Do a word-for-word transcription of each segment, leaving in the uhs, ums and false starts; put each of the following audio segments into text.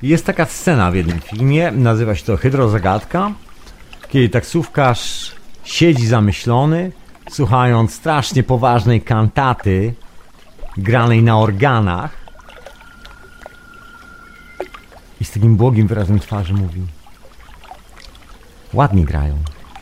Jest taka scena w jednym filmie, nazywa się to Hydrozagadka, kiedy taksówkarz siedzi zamyślony, słuchając strasznie poważnej kantaty granej na organach i z takim błogim wyrazem twarzy mówi: ładnie grają.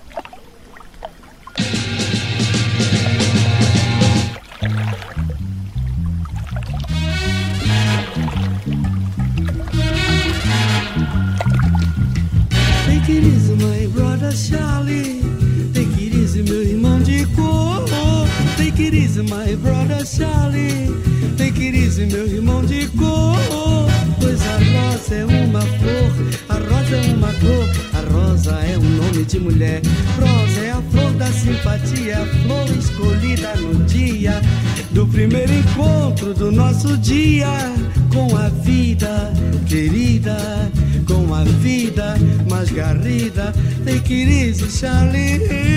Take it easy, my brother Charlie. Take it easy, meu irmão de cor. Take it easy, my brother Charlie. Take it easy, meu irmão de cor. Pois a rosa é uma flor, a rosa é uma cor, a rosa é um nome de mulher. Rosa é a flor da simpatia, a flor escolhida no dia do primeiro encontro do nosso dia com a vida querida, com a vida mais garrida. Take it easy, Charlie.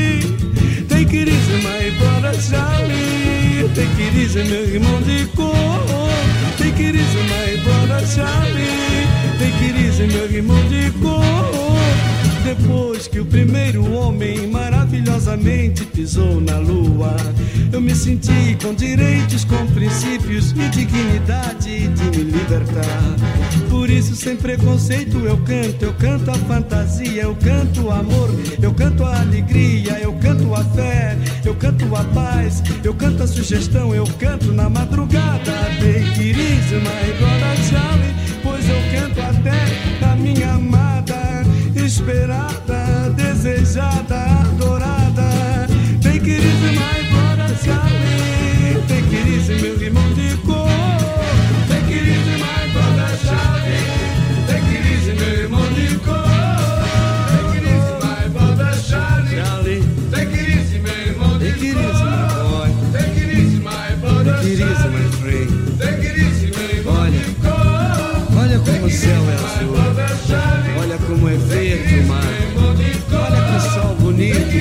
Take it easy, my brother Charlie. Take it easy, meu irmão de cor. Take it easy, my brother Charlie. Take it easy, meu irmão de cor. Depois que o primeiro homem maravilhosamente pisou na lua, eu me senti com direitos, com princípios e dignidade de me libertar. Por isso, sem preconceito, eu canto, eu canto a fantasia, eu canto o amor, eu canto a alegria, eu canto a fé, eu canto a paz, eu canto a sugestão, eu canto na madrugada. Take it easy, my brother Charlie, pois eu canto até a minha amada, esperada, desejada, adorada. Take it easy, my brother Charlie. Take it easy, meu irmão de cor. Take it easy, my brother Charlie. Take it easy, meu irmão de cor. Take it easy, my brother Charlie. Charlie. Take it easy, meu irmão de cor. Take it easy, my boy. Take it easy, my brother Charlie. Take it easy, my friend. Take it easy, meu irmão de cor. Olha como o céu é azul. Olha como é verde o mar. Olha que sol bonito,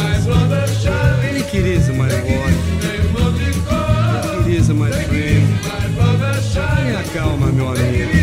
Charlie. Take it easy, my boy. Take it easy, my friend. Tenha calma, meu amigo.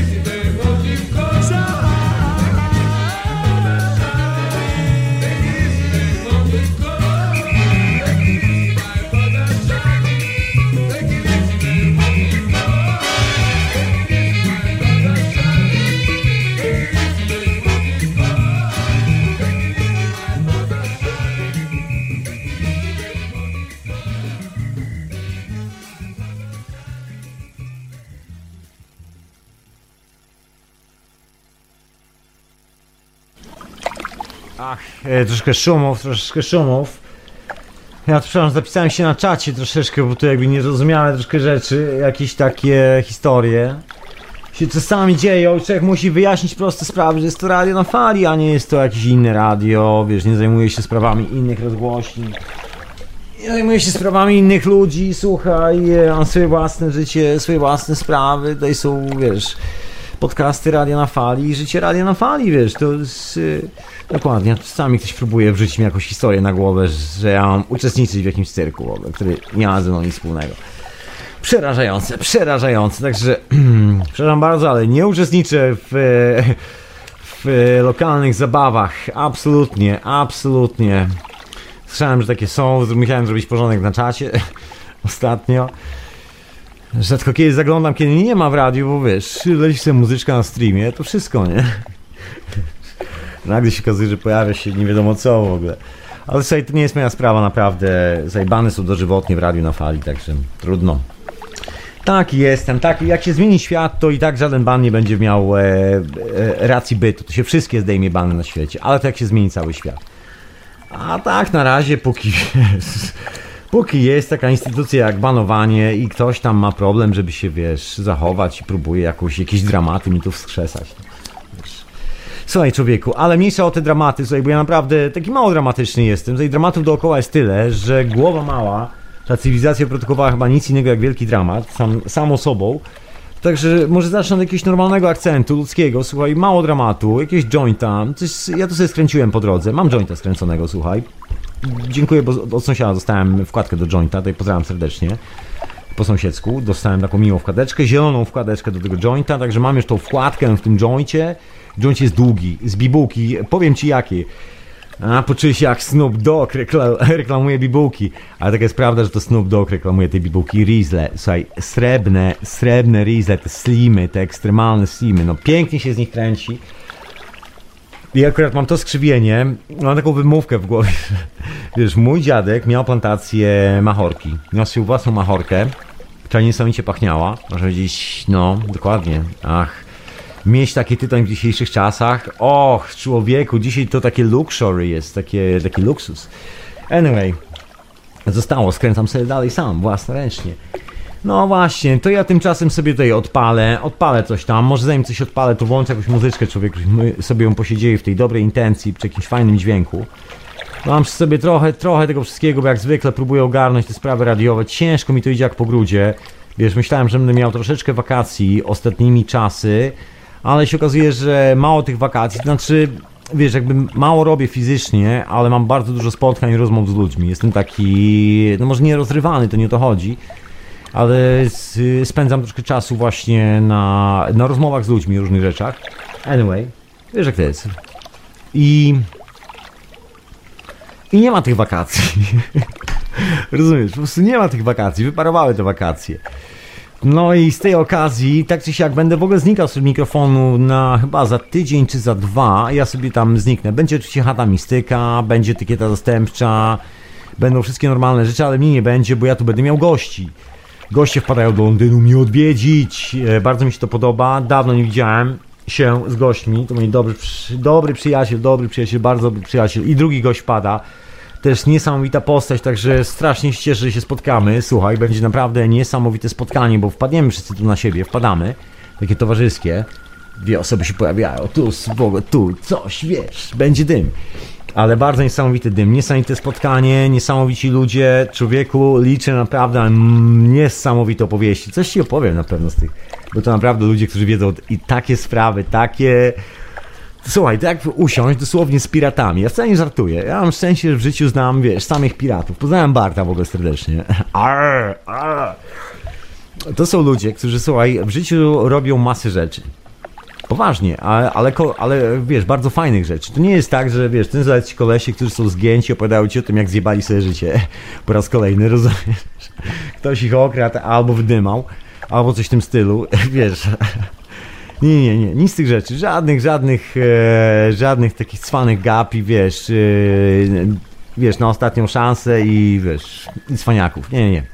Ach, e, troszkę szumów, troszkę szumów. Ja to przepraszam, zapisałem się na czacie troszeczkę, bo tu jakby niezrozumiałe troszkę rzeczy, jakieś takie historie się czasami dzieją. Człowiek musi wyjaśnić proste sprawy, że jest to radio na fali, a nie jest to jakieś inne radio, wiesz, nie zajmuje się sprawami innych rozgłośni. Nie zajmuje się sprawami innych ludzi, słuchaj, mam swoje własne życie, swoje własne sprawy, tutaj są, wiesz, podcasty radia na fali i życie radia na fali, wiesz, to jest... Yy, dokładnie, czasami ktoś próbuje wrzucić mi jakąś historię na głowę, że ja mam uczestniczyć w jakimś cyrku, który nie ma ze mną nic wspólnego. Przerażające, przerażające, także przepraszam bardzo, ale nie uczestniczę w, w lokalnych zabawach, absolutnie, absolutnie. Słyszałem, że takie są, musiałem zrobić porządek na czacie ostatnio. Rzadko kiedy zaglądam, kiedy nie ma w radiu, bo wiesz, leci sobie muzyczka na streamie, to wszystko, nie? Nagle się okazuje, że pojawia się nie wiadomo co w ogóle. Ale słuchaj, to nie jest moja sprawa, naprawdę. Zajebane są dożywotnie w radiu na fali, także trudno. Taki jestem, taki. Jak się zmieni świat, to i tak żaden ban nie będzie miał e, e, racji bytu. To się wszystkie zdejmie bany na świecie, ale to jak się zmieni cały świat. A tak na razie, póki póki jest taka instytucja jak banowanie i ktoś tam ma problem, żeby się, wiesz, zachować i próbuje jakoś, jakieś dramaty mi tu wskrzesać. Słuchaj, człowieku, ale mniejsza o te dramaty, słuchaj, bo ja naprawdę taki mało dramatyczny jestem. Tutaj dramatów dookoła jest tyle, że głowa mała, ta cywilizacja produkowała chyba nic innego jak wielki dramat, sam, samą sobą. Także może zacznę od jakiegoś normalnego akcentu ludzkiego, słuchaj, mało dramatu, jakieś jointa, coś, ja to sobie skręciłem po drodze, mam jointa skręconego, słuchaj. Dziękuję, bo od sąsiada dostałem wkładkę do jointa, tutaj pozdrawiam serdecznie. po sąsiedzku. Dostałem taką miłą wkładeczkę, zieloną wkładeczkę do tego jointa, także mam już tą wkładkę w tym joincie. Joint jest długi, z bibułki, powiem ci jakie. A, poczuję się jak Snoop Dogg rekla- reklamuje bibułki. Ale taka jest prawda, że to Snoop Dogg reklamuje te bibułki. Riesle, słuchaj, srebrne, srebrne Riesle, te slimy, te ekstremalne slimy. No pięknie się z nich kręci. I akurat mam to skrzywienie, mam taką wymówkę w głowie. Wiesz, mój dziadek miał plantację mahorki. Miał swoją własną mahorkę, która niesamowicie pachniała. Można powiedzieć, no, dokładnie. Ach, mieć taki tytoń w dzisiejszych czasach. Och, człowieku, dzisiaj to takie luxury jest, takie, taki luksus. Anyway, zostało, skręcam sobie dalej sam, własnoręcznie. No właśnie, to ja tymczasem sobie tutaj odpalę, odpalę coś tam, może zanim coś odpalę, to włączę jakąś muzyczkę, człowiek, my sobie ją posiedzieli w tej dobrej intencji, przy jakimś fajnym dźwięku. Mam sobie trochę, trochę tego wszystkiego, bo jak zwykle próbuję ogarnąć te sprawy radiowe, ciężko mi to idzie jak po grudzie. Wiesz, myślałem, że będę miał troszeczkę wakacji ostatnimi czasy, ale się okazuje, że mało tych wakacji, to znaczy, wiesz, jakby mało robię fizycznie, ale mam bardzo dużo spotkań i rozmów z ludźmi. Jestem taki, no może nierozrywany, to nie o to chodzi, ale spędzam troszkę czasu właśnie na, na rozmowach z ludźmi o różnych rzeczach. Anyway, wiesz jak to jest. I... I nie ma tych wakacji. Rozumiesz, po prostu nie ma tych wakacji, wyparowały te wakacje. No i z tej okazji, tak czy siak, będę w ogóle znikał z mikrofonu na chyba za tydzień czy za dwa, ja sobie tam zniknę. Będzie oczywiście chata mistyka, będzie etykieta zastępcza, będą wszystkie normalne rzeczy, ale mnie nie będzie, bo ja tu będę miał gości. Goście wpadają do Londynu mnie odwiedzić, bardzo mi się to podoba, dawno nie widziałem się z gośćmi, to mój dobry, dobry przyjaciel, dobry przyjaciel, bardzo dobry przyjaciel i drugi gość wpada. Też niesamowita postać, także strasznie się cieszę, że się spotkamy. Słuchaj, będzie naprawdę niesamowite spotkanie, bo wpadniemy wszyscy tu na siebie, wpadamy, takie towarzyskie. Dwie osoby się pojawiają, tu, w ogóle, tu, coś, wiesz, będzie dym. Ale bardzo niesamowity dym, niesamowite spotkanie, niesamowici ludzie, człowieku, liczę naprawdę mm, niesamowite opowieści. Coś ci opowiem na pewno z tych, bo to naprawdę ludzie, którzy wiedzą i takie sprawy, takie... Słuchaj, to jak usiąść dosłownie z piratami, ja wcale nie żartuję, ja mam szczęście, że w życiu znam, wiesz, samych piratów, poznałem Barta w ogóle serdecznie. Arr, arr. To są ludzie, którzy, słuchaj, w życiu robią masę rzeczy. Poważnie, ale, ale, ale wiesz, bardzo fajnych rzeczy. To nie jest tak, że wiesz, ten zaraz ci kolesie, którzy są zgięci, opowiadają ci o tym, jak zjebali sobie życie po raz kolejny, rozumiesz? Ktoś ich okradł albo wydymał, albo coś w tym stylu, wiesz... Nie, nie, nie, nic z tych rzeczy, żadnych, żadnych, e, żadnych takich cwanych gapi, wiesz, e, wiesz, na ostatnią szansę i wiesz, i cwaniaków, nie, nie, nie.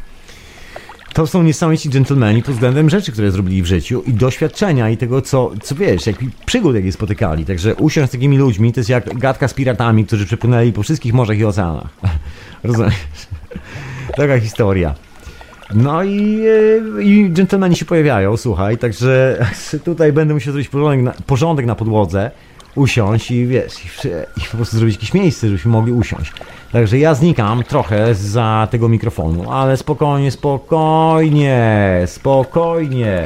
To są niesamowici dżentelmeni pod względem rzeczy, które zrobili w życiu i doświadczenia i tego, co, co wiesz, jak przygód, jakie spotykali, także usiąść z takimi ludźmi, to jest jak gadka z piratami, którzy przepłynęli po wszystkich morzach i oceanach, rozumiesz, taka historia. No i, i dżentelmeni się pojawiają, słuchaj, także tutaj będę musiał zrobić porządek na, porządek na podłodze, usiąść i wiesz, i, i po prostu zrobić jakieś miejsce, żebyśmy mogli usiąść. Także ja znikam trochę za tego mikrofonu, ale spokojnie, spokojnie, spokojnie.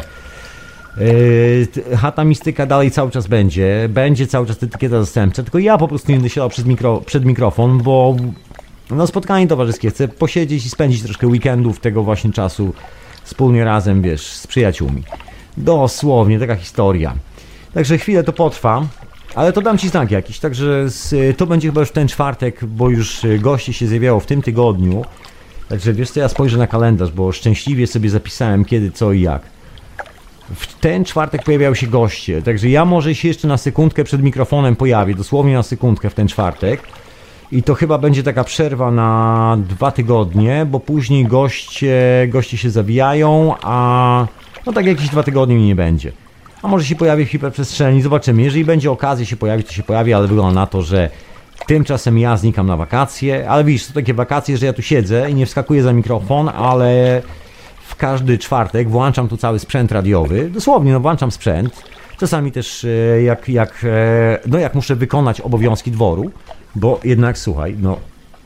Yy, chata mistyka dalej cały czas będzie, będzie cały czas etykieta zastępcza, tylko ja po prostu nie będę siadał przed, mikro, przed mikrofon, bo... No spotkanie towarzyskie, chcę posiedzieć i spędzić troszkę weekendów tego właśnie czasu wspólnie razem, wiesz, z przyjaciółmi. Dosłownie, taka historia. Także chwilę to potrwa, ale to dam ci znak jakiś, także z, to będzie chyba już ten czwartek, bo już gości się zjawiało w tym tygodniu. Także wiesz co, ja spojrzę na kalendarz, bo szczęśliwie sobie zapisałem kiedy, co i jak. W ten czwartek pojawiają się goście, także ja może się jeszcze na sekundkę przed mikrofonem pojawię, dosłownie na sekundkę w ten czwartek. I to chyba będzie taka przerwa na dwa tygodnie, bo później goście, goście się zawijają, a no tak jakieś dwa tygodnie mi nie będzie. A może się pojawi w hiperprzestrzeni, zobaczymy. Jeżeli będzie okazja się pojawić, to się pojawi, ale wygląda na to, że tymczasem ja znikam na wakacje. Ale widzisz, to takie wakacje, że ja tu siedzę i nie wskakuję za mikrofon, ale w każdy czwartek włączam tu cały sprzęt radiowy. Dosłownie, no włączam sprzęt. Czasami też jak, jak, no jak muszę wykonać obowiązki dworu, bo jednak, słuchaj, no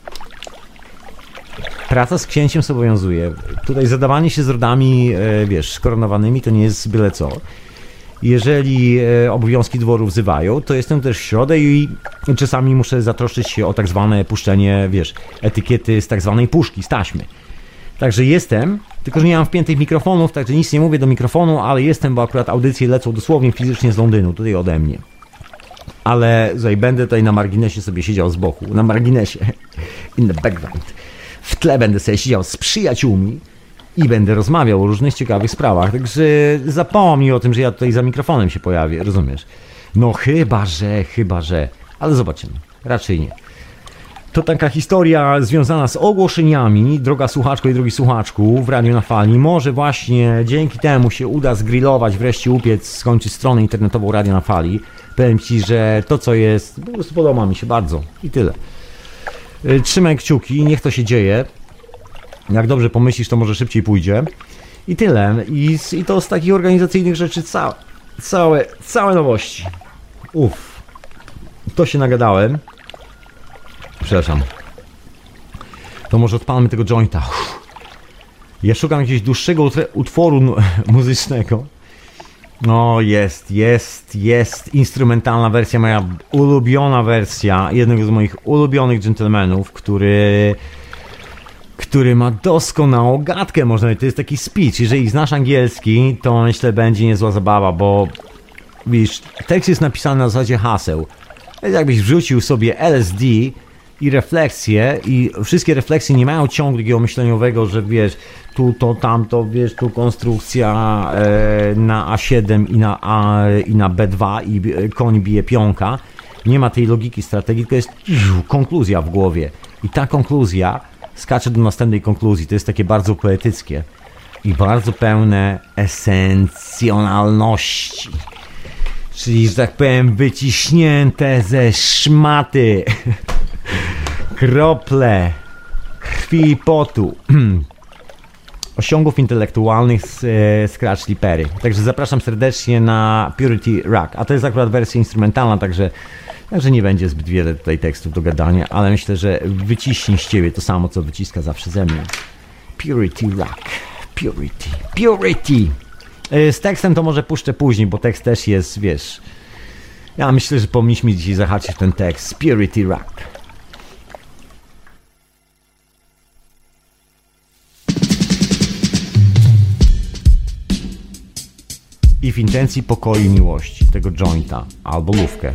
praca z księciem zobowiązuje. Tutaj zadawanie się z rodami, wiesz, skoronowanymi to nie jest byle co. Jeżeli obowiązki dworu wzywają, to jestem też w środę i czasami muszę zatroszczyć się o tak zwane puszczenie, wiesz, etykiety z tak zwanej puszki, z taśmy. Także jestem, tylko że nie mam wpiętych mikrofonów, także nic nie mówię do mikrofonu, ale jestem, bo akurat audycje lecą dosłownie fizycznie z Londynu, tutaj ode mnie. Ale tutaj będę tutaj na marginesie sobie siedział z boku, na marginesie, in the background. W tle będę sobie siedział z przyjaciółmi i będę rozmawiał o różnych ciekawych sprawach, także zapomnij o tym, że ja tutaj za mikrofonem się pojawię, rozumiesz? No chyba, że, chyba, że, ale zobaczymy, raczej nie. To taka historia związana z ogłoszeniami, droga słuchaczko i drogi słuchaczku w Radiu na Fali. Może właśnie dzięki temu się uda zgrillować, wreszcie upiec, skończyć stronę internetową Radio na Fali. Powiem Ci, że to co jest, po prostu podoba mi się bardzo i tyle. Trzymaj kciuki, niech to się dzieje. Jak dobrze pomyślisz, to może szybciej pójdzie. I tyle. I, i to z takich organizacyjnych rzeczy całe, całe, całe nowości. Uff, to się nagadałem. Przepraszam. To może odpalmy tego jointa. Uff. Ja szukam jakiegoś dłuższego utworu muzycznego. No jest, jest, jest instrumentalna wersja, moja ulubiona wersja jednego z moich ulubionych dżentelmenów, który który ma doskonałą gadkę, można powiedzieć. To jest taki speech. Jeżeli znasz angielski, to myślę będzie niezła zabawa, bo wiesz, tekst jest napisany na zasadzie haseł. Jakbyś wrzucił sobie L S D i refleksje, i wszystkie refleksje nie mają ciągu takiego myśleniowego, że wiesz, tu to, tamto, wiesz, tu konstrukcja e, na A siedem i na, A, i na B dwa i koń bije pionka. Nie ma tej logiki strategii, tylko jest konkluzja w głowie. I ta konkluzja skacze do następnej konkluzji. To jest takie bardzo poetyckie i bardzo pełne esencjonalności. Czyli, że tak powiem, wyciśnięte ze szmaty krople krwi i potu osiągów intelektualnych z e, Scratch Lipery. Także zapraszam serdecznie na Purity Rock. A to jest akurat wersja instrumentalna, także, także nie będzie zbyt wiele tutaj tekstów do gadania, ale myślę, że wyciśnie z ciebie to samo, co wyciska zawsze ze mnie. Purity Rock. Purity. Purity. E, z tekstem to może puszczę później, bo tekst też jest, wiesz... Ja myślę, że powinniśmy dzisiaj zahaczyć ten tekst. Purity Rock. I w intencji pokoju i miłości tego jointa albo lówkę.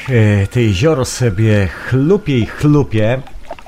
e, te jezioro sobie chlupie i chlupie.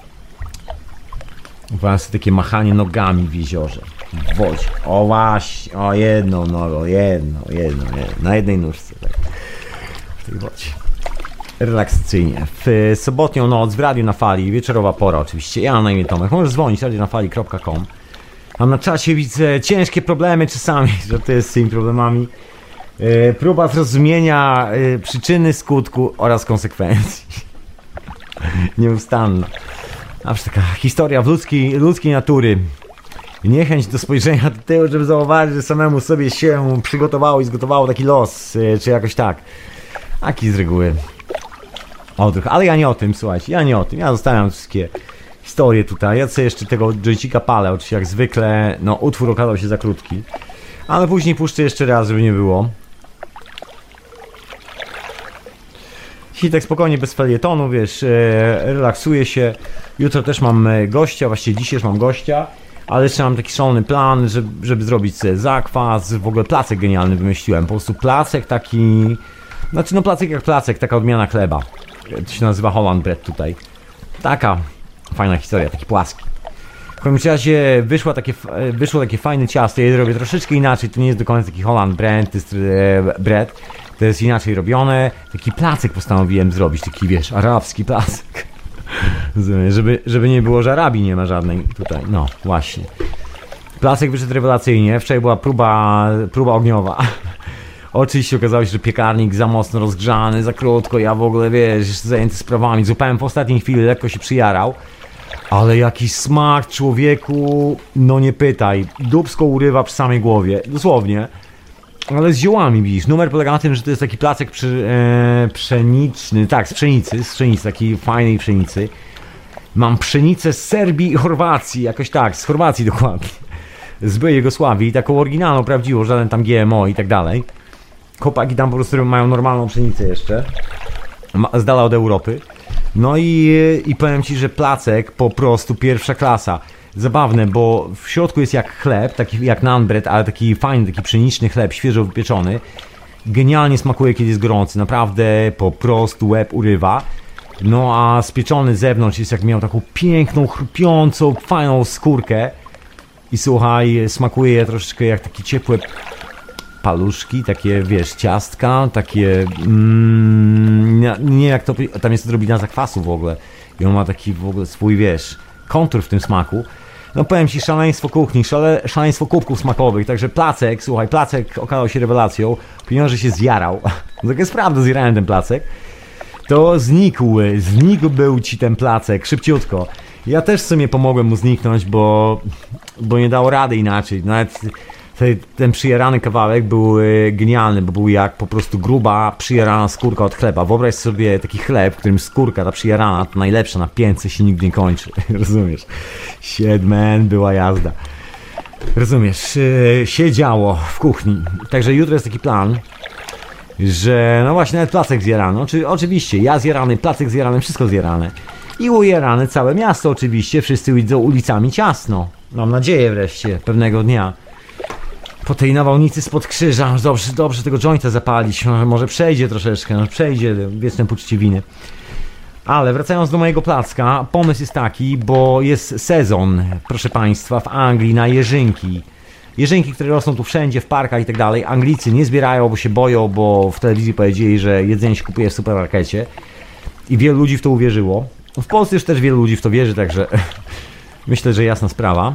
Właśnie takie machanie nogami w jeziorze, w wodzie. O właśnie, o jedną nogą, jedną, jedną, jedną, na jednej nóżce, tak. W tej wodzie. Relaksacyjnie. W sobotnią noc w radiu na fali, wieczorowa pora oczywiście. Ja mam na imię Tomek, możesz dzwonić radio na fali kropka com. Mam na czacie, widzę ciężkie problemy czasami, że to jest z tymi problemami. Yy, próba zrozumienia yy, przyczyny, skutku oraz konsekwencji. Nieustanna. Zawsze taka historia w ludzkiej, ludzkiej natury. Niechęć do spojrzenia do tego, żeby zauważyć, że samemu sobie się przygotowało i zgotowało taki los, yy, czy jakoś tak. Taki z reguły odruch. Ale ja nie o tym, słuchajcie, ja nie o tym. Ja zostawiam wszystkie historie tutaj. Ja sobie jeszcze tego joycika palę, oczywiście jak zwykle. No, utwór okazał się za krótki. Ale później puszczę jeszcze raz, żeby nie było. Dzisiaj tak spokojnie, bez felietonu, wiesz, relaksuję się. Jutro też mam gościa, właściwie dzisiaj już mam gościa. Ale jeszcze mam taki szalony plan, żeby, żeby zrobić sobie zakwas. W ogóle placek genialny wymyśliłem. Po prostu placek taki... Znaczy no placek jak placek, taka odmiana chleba. To się nazywa Holland Bread tutaj. Taka fajna historia, taki płaski. W każdym razie wyszło takie, wyszło takie fajne ciasto. Ja je robię troszeczkę inaczej. To nie jest do końca taki Holland Bread, to jest e, bread. To jest inaczej robione. Taki placek postanowiłem zrobić, taki wiesz, arabski placek. żeby, żeby nie było, że Arabii nie ma żadnej tutaj. No właśnie. Placek wyszedł rewelacyjnie. Wczoraj była próba, próba ogniowa. Oczywiście okazało się, że piekarnik za mocno rozgrzany, za krótko, ja w ogóle, wiesz, jeszcze zajęty sprawami, złapałem w ostatniej chwili, lekko się przyjarał, ale jakiś smak, człowieku, no nie pytaj, dupsko urywa przy samej głowie, dosłownie, ale z ziołami, widzisz. Numer polega na tym, że to jest taki placek przy, e, pszeniczny, tak, z pszenicy, z pszenicy, takiej fajnej pszenicy. Mam pszenicę z Serbii i Chorwacji, jakoś tak, z Chorwacji dokładnie, z byłej Jugosławii, taką oryginalną, prawdziwą, żaden tam G M O i tak dalej. Chłopaki tam po prostu mają normalną pszenicę jeszcze, z dala od Europy. No i, i powiem ci, że placek po prostu pierwsza klasa. Zabawne, bo w środku jest jak chleb, taki jak naan bread, ale taki fajny, taki pszeniczny chleb, świeżo wypieczony. Genialnie smakuje, kiedy jest gorący, naprawdę po prostu łeb urywa. No a spieczony z zewnątrz jest jak miał taką piękną, chrupiącą, fajną skórkę. I słuchaj, smakuje troszeczkę jak takie ciepłe paluszki, takie wiesz, ciastka, takie mm, nie, nie jak to, tam jest odrobina zakwasu w ogóle i on ma taki w ogóle swój, wiesz, kontur w tym smaku. No powiem ci, szaleństwo kuchni, szale, szaleństwo kubków smakowych, także placek, słuchaj, placek okazał się rewelacją, pieniądze się zjarał, tak jest prawda, zjarałem ten placek, to znikł, znikł był ci ten placek, szybciutko. Ja też sobie pomogłem mu zniknąć, bo, bo nie dało rady inaczej, nawet ten przyjarany kawałek był genialny, bo był jak po prostu gruba, przyjarana skórka od chleba. Wyobraź sobie taki chleb, w którym skórka, ta przyjarana, to najlepsza na piętce się nigdy nie kończy. Rozumiesz? Siedmen, była jazda. Rozumiesz? Się działo w kuchni. Także jutro jest taki plan, że no właśnie nawet placek zjarany. Oczy, oczywiście, ja zjarany, placek zjarany, wszystko zjarane. I ujarane całe miasto oczywiście. Wszyscy idą ulicami ciasno. Mam nadzieję wreszcie, pewnego dnia. Po tej nawałnicy spod krzyża, dobrze, dobrze tego jointa zapalić, może przejdzie troszeczkę, no przejdzie, wieczne poczucie winy. Ale wracając do mojego placka, pomysł jest taki, bo jest sezon, proszę Państwa, w Anglii na jeżynki. Jeżynki, które rosną tu wszędzie, w parkach i tak dalej. Anglicy nie zbierają, bo się boją, bo w telewizji powiedzieli, że jedzenie się kupuje w supermarkecie. I wielu ludzi w to uwierzyło. W Polsce już też wielu ludzi w to wierzy, także myślę, że jasna sprawa.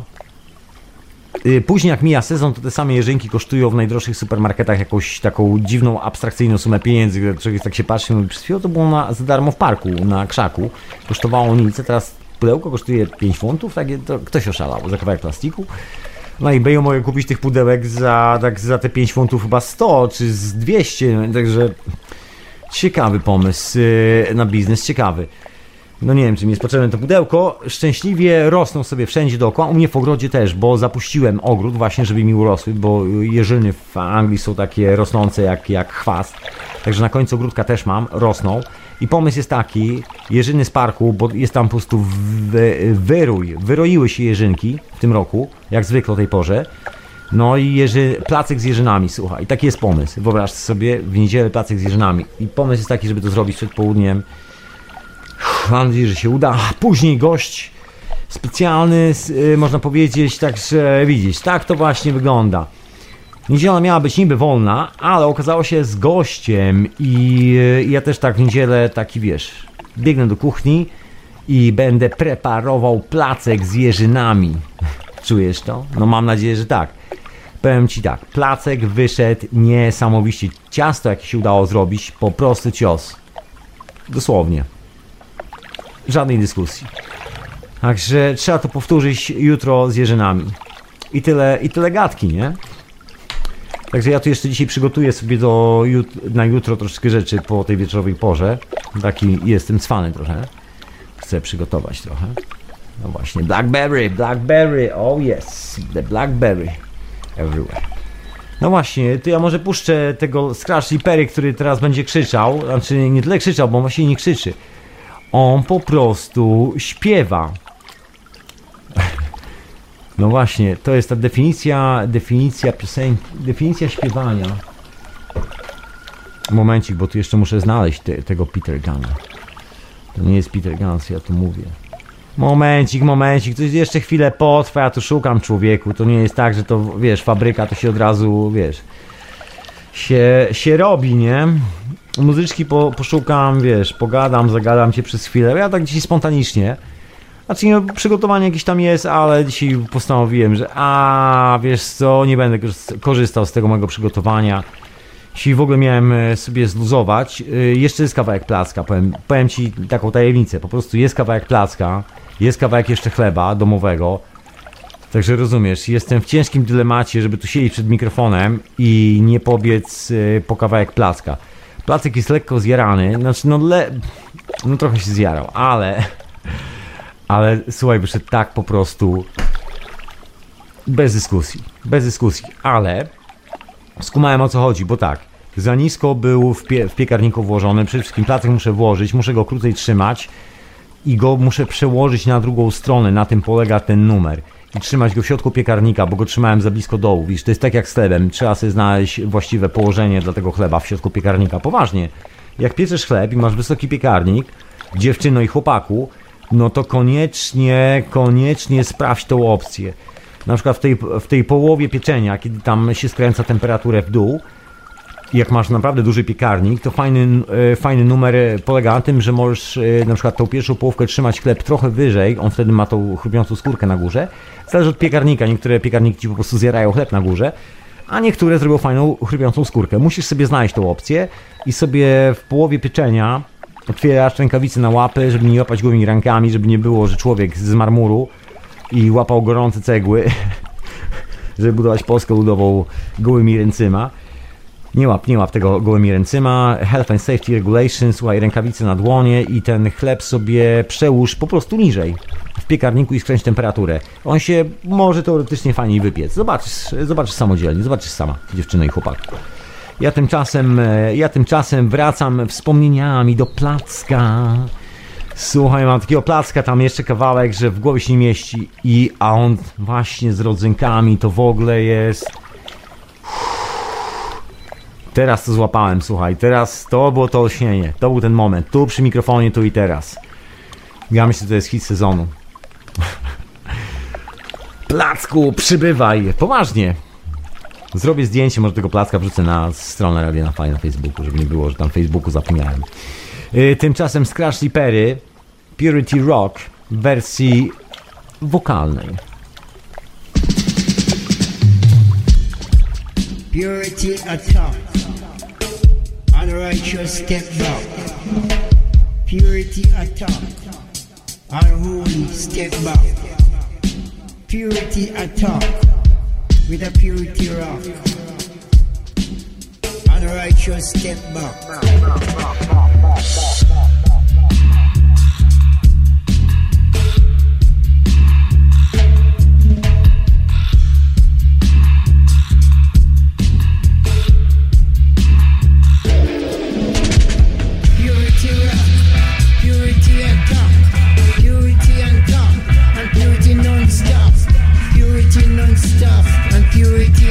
Później jak mija sezon, to te same jeżynki kosztują w najdroższych supermarketach jakąś taką dziwną, abstrakcyjną sumę pieniędzy. Człowiek tak się patrzy, mówi, przez chwilę to było na, za darmo w parku, na krzaku. Kosztowało nic, a teraz pudełko kosztuje pięć funtów, takie, to ktoś oszalał za kawałek plastiku. Na eBayu mogę kupić tych pudełek za, tak, za te pięć funtów chyba sto czy z dwieście, także ciekawy pomysł na biznes, ciekawy. No nie wiem, czy mi jest potrzebne to pudełko. Szczęśliwie rosną sobie wszędzie dookoła. U mnie w ogrodzie też, bo zapuściłem ogród właśnie, żeby mi urosły, bo jeżyny w Anglii są takie rosnące jak, jak chwast. Także na końcu ogródka też mam, rosną. I pomysł jest taki, jeżyny z parku, bo jest tam po prostu wy, wyrój. Wyroiły się jeżynki w tym roku, jak zwykle o tej porze. No i jeży, placek z jeżynami, słuchaj, i taki jest pomysł. Wyobraź sobie w niedzielę placek z jeżynami. I pomysł jest taki, żeby to zrobić przed południem. Uff, mam nadzieję, że się uda. Później gość specjalny, yy, można powiedzieć, także widzisz, tak to właśnie wygląda. Niedziela miała być niby wolna, ale okazało się z gościem i yy, ja też tak w niedzielę, taki wiesz, biegnę do kuchni i będę preparował placek z jeżynami. Czujesz to? No mam nadzieję, że tak. Powiem ci tak, placek wyszedł niesamowicie. Ciasto, jakie się udało zrobić, po prostu cios. Dosłownie. Żadnej dyskusji. Także trzeba to powtórzyć jutro z jeżynami. I tyle, i tyle gadki, nie? Także ja tu jeszcze dzisiaj przygotuję sobie do jut- na jutro troszeczkę rzeczy po tej wieczorowej porze. Taki jestem cwany trochę. Chcę przygotować trochę. No właśnie, Blackberry, Blackberry, oh yes, the Blackberry everywhere. No właśnie, to ja może puszczę tego Scratchy Perry, który teraz będzie krzyczał. Znaczy nie tyle krzyczał, bo on właśnie nie krzyczy. On po prostu śpiewa. No właśnie, to jest ta definicja, definicja piosenki, definicja śpiewania. Momencik, bo tu jeszcze muszę znaleźć te, tego Peter Gana. To nie jest Peter Gunn, ja tu mówię. Momencik, momencik, to jest jeszcze chwilę potrwa, ja tu szukam, człowieku. To nie jest tak, że to, wiesz, fabryka to się od razu, wiesz, się, się robi, nie? Muzyczki po, poszukam, wiesz, pogadam, zagadam cię przez chwilę. Ja tak dzisiaj spontanicznie. Znaczy, no, przygotowanie jakieś tam jest, ale dzisiaj postanowiłem, że a, wiesz co, nie będę korzystał z tego mojego przygotowania. Dzisiaj w ogóle miałem sobie zluzować. Jeszcze jest kawałek placka, powiem, powiem ci taką tajemnicę. Po prostu jest kawałek placka, jest kawałek jeszcze chleba domowego. Także rozumiesz, jestem w ciężkim dylemacie, żeby tu siedzieć przed mikrofonem i nie pobiec po kawałek placka. Placek jest lekko zjarany, znaczy no, le... no trochę się zjarał, ale... Ale słuchaj, wyszedł tak po prostu... Bez dyskusji, bez dyskusji, ale... Skumałem, o co chodzi, bo tak, za nisko był w, pie w piekarniku włożony, przede wszystkim placek muszę włożyć, muszę go krócej trzymać i go muszę przełożyć na drugą stronę, na tym polega ten numer. I trzymać go w środku piekarnika, bo go trzymałem za blisko dołu, widzisz, to jest tak jak z chlebem, trzeba sobie znaleźć właściwe położenie dla tego chleba w środku piekarnika, poważnie. Jak pieczesz chleb i masz wysoki piekarnik, dziewczyno i chłopaku, no to koniecznie, koniecznie sprawdź tą opcję. Na przykład w tej, w tej połowie pieczenia, kiedy tam się skręca temperaturę w dół, jak masz naprawdę duży piekarnik, to fajny, e, fajny numer polega na tym, że możesz e, na przykład tą pierwszą połówkę trzymać chleb trochę wyżej, on wtedy ma tą chrupiącą skórkę na górze. Zależy od piekarnika, niektóre piekarniki ci po prostu zjerają chleb na górze, a niektóre zrobią fajną chrupiącą skórkę. Musisz sobie znaleźć tą opcję i sobie w połowie pieczenia otwierasz rękawice na łapy, żeby nie łapać gołymi rękami, żeby nie było, że człowiek z marmuru i łapał gorące cegły, żeby budować Polskę ludową gołymi ręcyma. Nie łap, nie łap tego gołymi ręcyma. Health and Safety Regulations, słuchaj, rękawice na dłonie i ten chleb sobie przełóż po prostu niżej w piekarniku i skręć temperaturę. On się może teoretycznie fajniej wypiec. Zobaczysz, zobaczysz samodzielnie, zobaczysz sama, dziewczyno i chłopak. Ja tymczasem, ja tymczasem wracam wspomnieniami do placka. Słuchaj, mam takiego placka, tam jeszcze kawałek, że w głowie się nie mieści. I, a on właśnie z rodzynkami to w ogóle jest... Teraz to złapałem, słuchaj, teraz to było to olśnienie. To był ten moment, tu przy mikrofonie, tu i teraz. Ja myślę, że to jest hit sezonu. Placku, przybywaj, poważnie. Zrobię zdjęcie, może tego placka wrzucę na stronę Radia na Fali na Facebooku, żeby nie było, że tam Facebooku zapomniałem. Yy, tymczasem Scratchy Perry, Purity Rock w wersji wokalnej. Purity attack, unrighteous step back. Purity attack, unholy step back. Purity attack, with a purity rock. Unrighteous step back. Non-stop and purity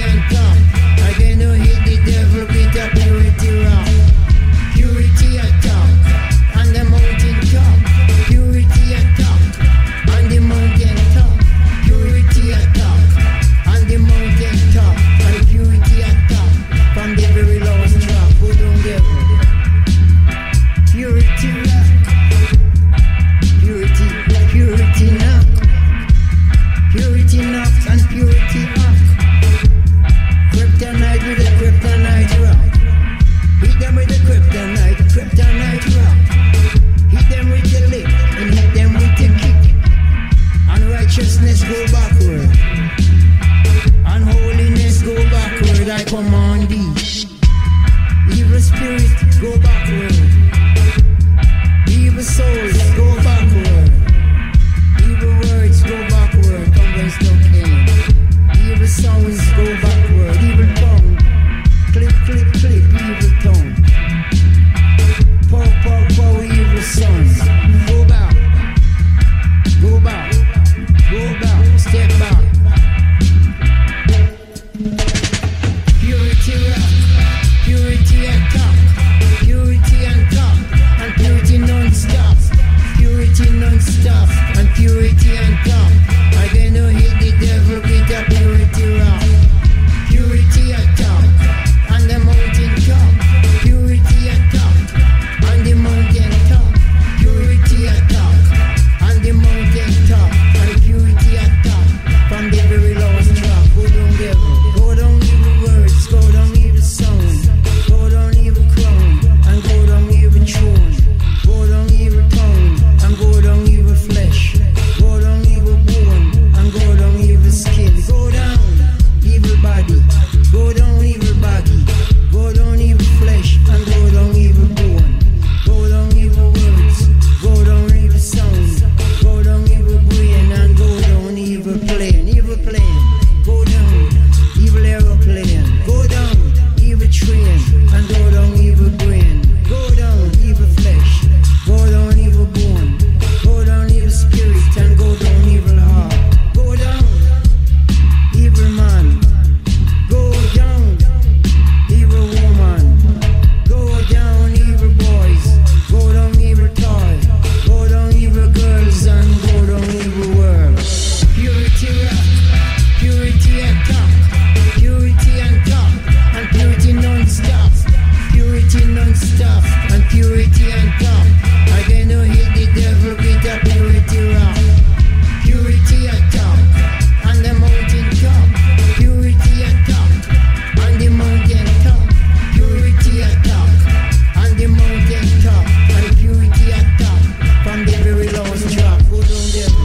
non-stop, and purity on top. I gonna hit the devil with a purity rock. Purity on top, on the mountain top. Purity on top, on the mountain top. Purity on top, on the mountain top. And purity on top, from the very lowest drop. Go down devil, go down evil words, go down evil sound, go down evil crown, and go down evil throne. Go down evil tongue, and go down evil flesh. Go down evil bone, and go down evil skin. Go down evil body, go down evil body. Go down evil flesh, and go down evil bone. Go down evil words, go down evil sound. Go down evil brain, and go down evil plane. Evil plane, go down evil aeroplane. Go down evil train, and go down evil brain. Go down evil flesh, go down evil bone. Go down evil spirit, and go down evil heart. Go down evil man, go down evil woman. Go down evil boys, go down evil toy. Go down evil girls, and go down evil world. Purity rock, purity on top. Purity on top, and purity non-stop. Purity non-stop, and purity on top. I gonna hit the devil with a purity rock. Purity on top, on the mountain top. Purity on top, on the mountain top. Purity on top, on the mountain top. And purity on top, from the very lowest drop. Go down devil.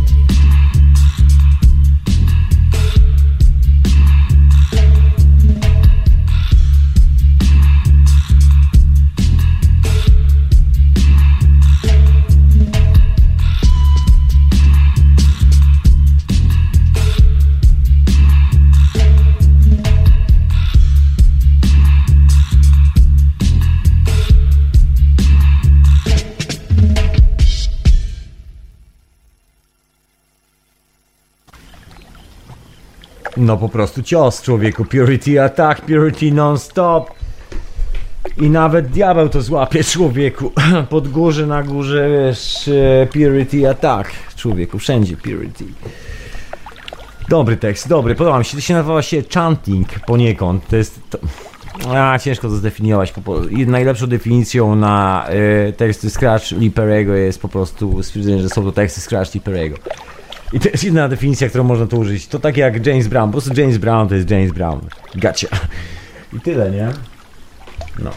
No po prostu cios, człowieku. Purity attack, purity non-stop. I nawet diabeł to złapie, człowieku. Pod górze, na górze, wiesz, purity attack. Człowieku, wszędzie purity. Dobry tekst, dobry, podoba mi się. To się nazywa się chanting poniekąd. To jest... To... A, ciężko to zdefiniować. Najlepszą definicją na y, teksty Scratch Lee Perry'ego jest po prostu stwierdzenie, że są to teksty Scratch Lee Perry'ego. I to jest jedna definicja, którą można tu użyć. To tak jak James Brown. Po prostu James Brown to jest James Brown. Gotcha. I tyle, nie? No.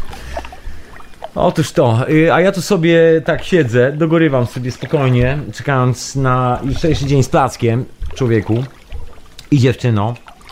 Otóż to. A ja tu sobie tak siedzę, dogorywam sobie spokojnie, czekając na jutrzejszy dzień z plackiem, człowieku i dziewczyno.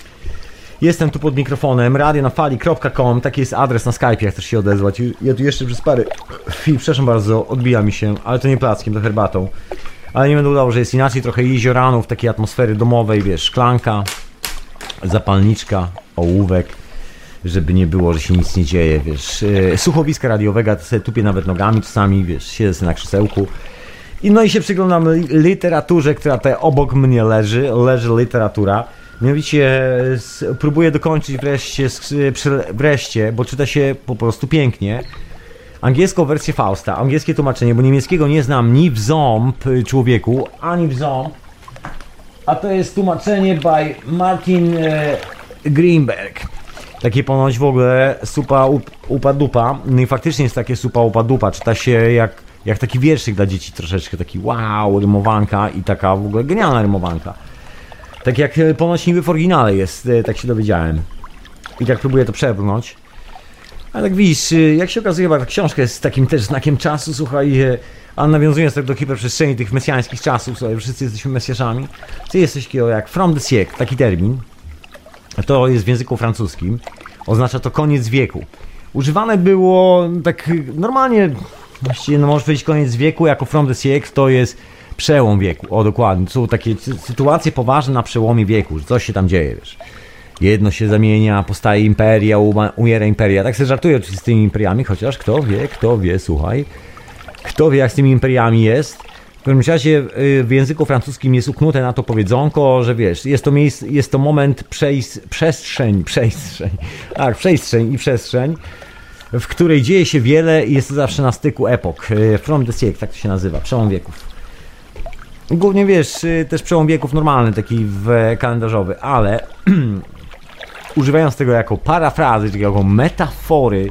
Jestem tu pod mikrofonem, radio na fali kropka com, taki jest adres na Skype, jak chcesz się odezwać. Ja tu jeszcze przez parę chwil, przepraszam bardzo, odbija mi się, ale to nie plackiem, to herbatą. Ale nie będę udawał, że jest inaczej, trochę jezioranów, takiej atmosfery domowej, wiesz, szklanka, zapalniczka, ołówek, żeby nie było, że się nic nie dzieje, wiesz. Słuchowiska radiowego, to sobie tupię nawet nogami czasami, wiesz, siedzę sobie na krzesełku. I no i się przyglądam literaturze, która tutaj obok mnie leży, leży literatura. Mianowicie próbuję dokończyć wreszcie, wreszcie, bo czyta się po prostu pięknie, angielską wersję Fausta, angielskie tłumaczenie, bo niemieckiego nie znam ni w ząb, człowieku, ani w ząb. A to jest tłumaczenie by Martin e, Greenberg. Takie ponoć w ogóle supa up, upa dupa. No i faktycznie jest takie supa upa dupa. Czyta się jak, jak taki wierszyk dla dzieci troszeczkę. Taki wow, rymowanka i taka w ogóle genialna rymowanka. Tak jak ponoć niby w oryginale jest, tak się dowiedziałem. I tak próbuję to przebrnąć. Ale tak widzisz, jak się okazuje, ta książka jest takim też znakiem czasu, słuchaj, a nawiązując tak do hiperprzestrzeni tych mesjańskich czasów, słuchaj, wszyscy jesteśmy mesjaszami. Ty jesteś takiego jak from the siècle, taki termin. To jest w języku francuskim. Oznacza to koniec wieku. Używane było tak normalnie, właściwie no możesz powiedzieć koniec wieku, jako from the siècle to jest przełom wieku. O, dokładnie. To są takie sytuacje poważne na przełomie wieku, że coś się tam dzieje, wiesz. Jedno się zamienia, powstaje imperia, umiera imperia. Tak sobie żartuję oczywiście z tymi imperiami, chociaż kto wie, kto wie, słuchaj. Kto wie, jak z tymi imperiami jest. W każdym razie w języku francuskim jest uknute na to powiedzonko, że wiesz, jest to miejsce, jest to moment przejs- przestrzeń, przestrzeń, tak, przestrzeń i przestrzeń, w której dzieje się wiele i jest to zawsze na styku epok. From the siècle, tak to się nazywa, przełom wieków. Głównie wiesz, też przełom wieków normalny, taki w kalendarzowy, ale używając tego jako parafrazy, czyli jako metafory,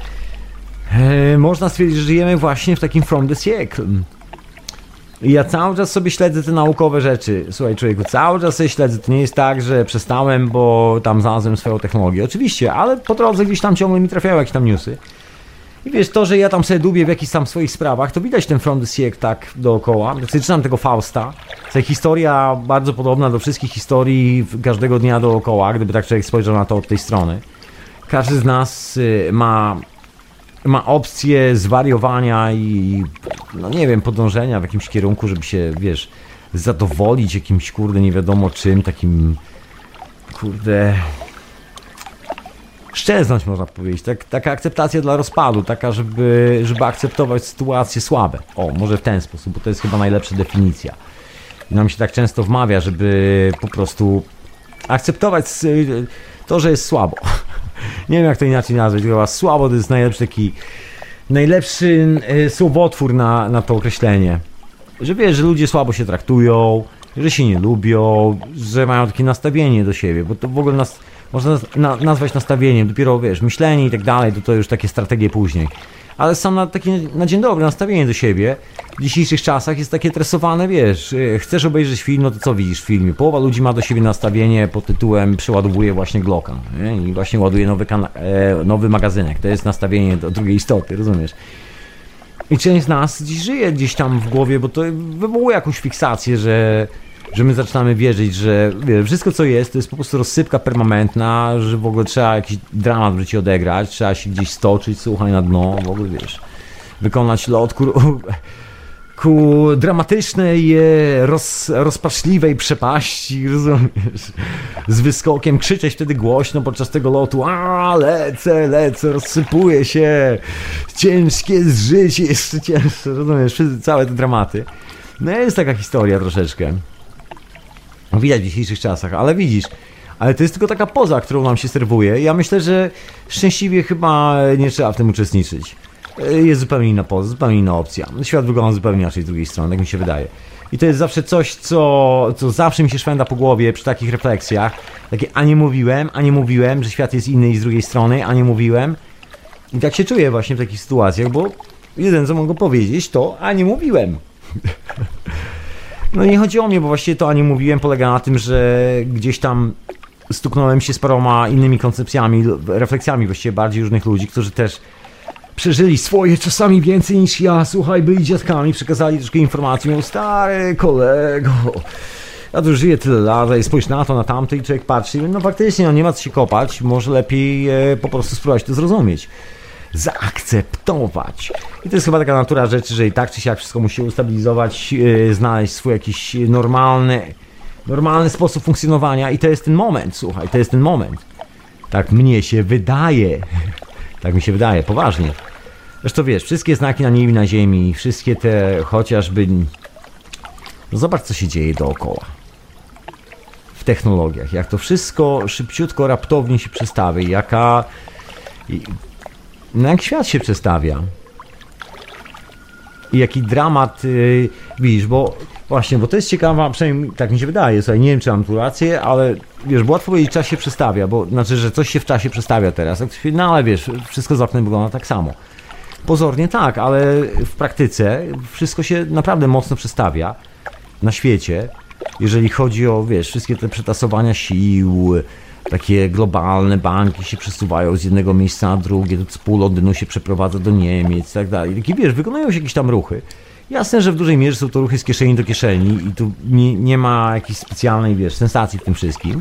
e, można stwierdzić, że żyjemy właśnie w takim from the siècle. I ja cały czas sobie śledzę te naukowe rzeczy. Słuchaj, człowieku, cały czas sobie śledzę. To nie jest tak, że przestałem, bo tam znalazłem swoją technologię. Oczywiście, ale po drodze gdzieś tam ciągle mi trafiają jakieś tam newsy. I wiesz, to, że ja tam sobie dubię w jakichś tam swoich sprawach, to widać ten from the siècle tak dookoła. Jak sobie czytam tego Fausta, to jest historia bardzo podobna do wszystkich historii każdego dnia dookoła, gdyby tak człowiek spojrzał na to od tej strony. Każdy z nas y, ma, ma opcję zwariowania i, no nie wiem, podążenia w jakimś kierunku, żeby się, wiesz, zadowolić jakimś, kurde, nie wiadomo czym, takim, kurde... Szczeznąć, można powiedzieć, tak, taka akceptacja dla rozpadu, taka, żeby, żeby akceptować sytuacje słabe. O, może w ten sposób, bo to jest chyba najlepsza definicja. I nam się tak często wmawia, żeby po prostu akceptować to, że jest słabo. Nie wiem, jak to inaczej nazwać, chyba słabo to jest najlepszy taki, najlepszy słowotwór na, na to określenie. Że wiesz, że ludzie słabo się traktują, że się nie lubią, że mają takie nastawienie do siebie, bo to w ogóle nas... Można na, nazwać nastawieniem, dopiero wiesz, myślenie i tak dalej, to to już takie strategie później. Ale sam na takie na dzień dobry nastawienie do siebie w dzisiejszych czasach jest takie tresowane, wiesz, chcesz obejrzeć film, no to co widzisz w filmie? Połowa ludzi ma do siebie nastawienie pod tytułem przeładowuje właśnie Glocka, nie? I właśnie ładuje nowy, kana- e, nowy magazynek, to jest nastawienie do drugiej istoty, rozumiesz? I część z nas dziś żyje gdzieś tam w głowie, bo to wywołuje jakąś fiksację, że że my zaczynamy wierzyć, że wiesz, wszystko co jest, to jest po prostu rozsypka permanentna, że w ogóle trzeba jakiś dramat w życiu odegrać, trzeba się gdzieś stoczyć, słuchaj, na dno, w ogóle wiesz, wykonać lot ku, ku dramatycznej, roz, rozpaczliwej przepaści, rozumiesz, z wyskokiem, krzyczeć wtedy głośno podczas tego lotu, a lecę, lecę, rozsypuję się, ciężkie jest życie, jeszcze cięższe, rozumiesz, całe te dramaty. No jest taka historia troszeczkę. Widać w dzisiejszych czasach, ale widzisz, ale to jest tylko taka poza, którą nam się serwuje. Ja myślę, że szczęśliwie chyba nie trzeba w tym uczestniczyć. Jest zupełnie inna poza, zupełnie inna opcja. Świat wygląda zupełnie inaczej z drugiej strony, tak mi się wydaje. I to jest zawsze coś, co, co zawsze mi się szwenda po głowie przy takich refleksjach. Takie, a nie mówiłem, a nie mówiłem, że świat jest inny i z drugiej strony, a nie mówiłem. I tak się czuję właśnie w takich sytuacjach, bo jeden co mogę powiedzieć to, a nie mówiłem. No nie chodzi o mnie, bo właściwie to, a nie mówiłem, polega na tym, że gdzieś tam stuknąłem się z paroma innymi koncepcjami, refleksjami właściwie bardziej różnych ludzi, którzy też przeżyli swoje czasami więcej niż ja, słuchaj, byli dziadkami, przekazali troszkę informacji, mówią, stary kolego, ja tu żyję tyle lat, i spójrz na to, na tamto i człowiek patrzy, no faktycznie, no nie ma co się kopać, może lepiej e, po prostu spróbować to zrozumieć. Zaakceptować. I to jest chyba taka natura rzeczy, że i tak czy siak wszystko musi ustabilizować, yy, znaleźć swój jakiś normalny, normalny sposób funkcjonowania i to jest ten moment, słuchaj, to jest ten moment. Tak mnie się wydaje. Tak mi się wydaje, poważnie. Zresztą wiesz, wszystkie znaki na niebie, na ziemi, wszystkie te chociażby... No zobacz, co się dzieje dookoła. W technologiach. Jak to wszystko szybciutko, raptownie się przestawi. Jaka... No jak świat się przestawia. I jaki dramat, yy, widzisz, bo właśnie, bo to jest ciekawa, przynajmniej tak mi się wydaje, słuchaj, nie wiem czy mam tu rację, ale wiesz, bo łatwo powiedzieć, czas się przestawia, bo znaczy, że coś się w czasie przestawia teraz, no ale wiesz, wszystko z oknem wygląda tak samo. Pozornie tak, ale w praktyce wszystko się naprawdę mocno przestawia na świecie, jeżeli chodzi o, wiesz, wszystkie te przetasowania sił, takie globalne banki się przesuwają z jednego miejsca na drugie, to pół Londynu się przeprowadza do Niemiec i tak dalej. Takie, wiesz, wykonują się jakieś tam ruchy. Jasne, że w dużej mierze są to ruchy z kieszeni do kieszeni i tu nie, nie ma jakiejś specjalnej, wiesz, sensacji w tym wszystkim.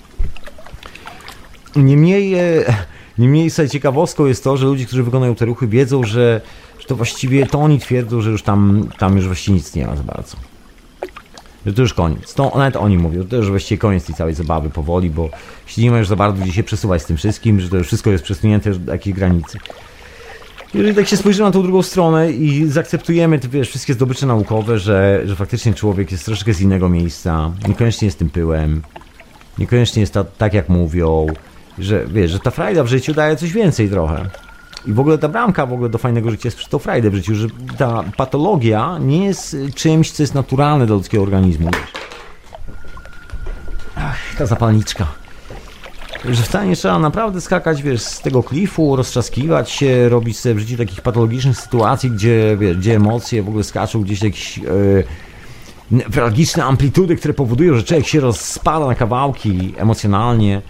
Niemniej, niemniej sobie ciekawostką jest to, że ludzie, którzy wykonują te ruchy, wiedzą, że, że to właściwie to oni twierdzą, że już tam, tam już właściwie nic nie ma za bardzo. Że to już koniec. To nawet oni mówią, że to już właściwie koniec tej całej zabawy powoli, bo jeśli nie ma już za bardzo gdzie się przesuwać z tym wszystkim, że to już wszystko jest przesunięte do jakiejś granicy. Jeżeli tak się spojrzymy na tą drugą stronę i zaakceptujemy te, wiesz, wszystkie zdobycze naukowe, że, że faktycznie człowiek jest troszeczkę z innego miejsca, niekoniecznie jest tym pyłem, niekoniecznie jest ta, tak jak mówią, że wiesz, że ta frajda w życiu daje coś więcej trochę. I w ogóle ta bramka w ogóle do fajnego życia jest przy to frajdę w życiu, że ta patologia nie jest czymś, co jest naturalne dla ludzkiego organizmu. Ach, ta zapalniczka. Że wcale nie trzeba naprawdę skakać, wiesz, z tego klifu, roztrzaskiwać się, robić sobie w życiu takich patologicznych sytuacji, gdzie, wiesz, gdzie emocje w ogóle skaczą gdzieś jakieś yy, newralgiczne amplitudy, które powodują, że człowiek się rozpada na kawałki emocjonalnie.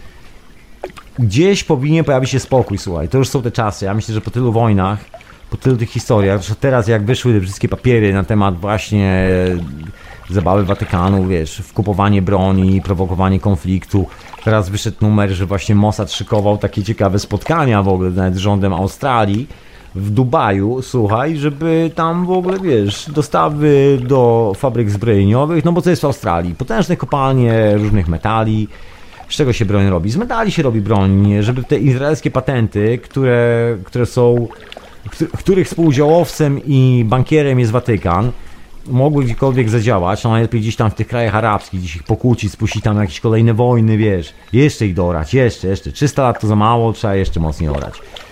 Gdzieś powinien pojawić się spokój, słuchaj, to już są te czasy. Ja myślę, że po tylu wojnach, po tylu tych historiach, że teraz jak wyszły te wszystkie papiery na temat właśnie zabawy Watykanu, wiesz, wkupowanie broni, prowokowanie konfliktu, teraz wyszedł numer, że właśnie Mossad szykował takie ciekawe spotkania w ogóle nawet z rządem Australii w Dubaju, słuchaj, żeby tam w ogóle, wiesz, dostawy do fabryk zbrojeniowych, no bo co jest w Australii? Potężne kopalnie różnych metali. Z czego się broń robi? Z metali się robi broń, żeby te izraelskie patenty, które, które są, których współudziałowcem i bankierem jest Watykan, mogły gdziekolwiek zadziałać, no najlepiej gdzieś tam w tych krajach arabskich, gdzieś ich pokłócić, spuścić tam jakieś kolejne wojny, wiesz, jeszcze ich dorać, jeszcze, jeszcze, trzysta lat to za mało, trzeba jeszcze mocniej orać.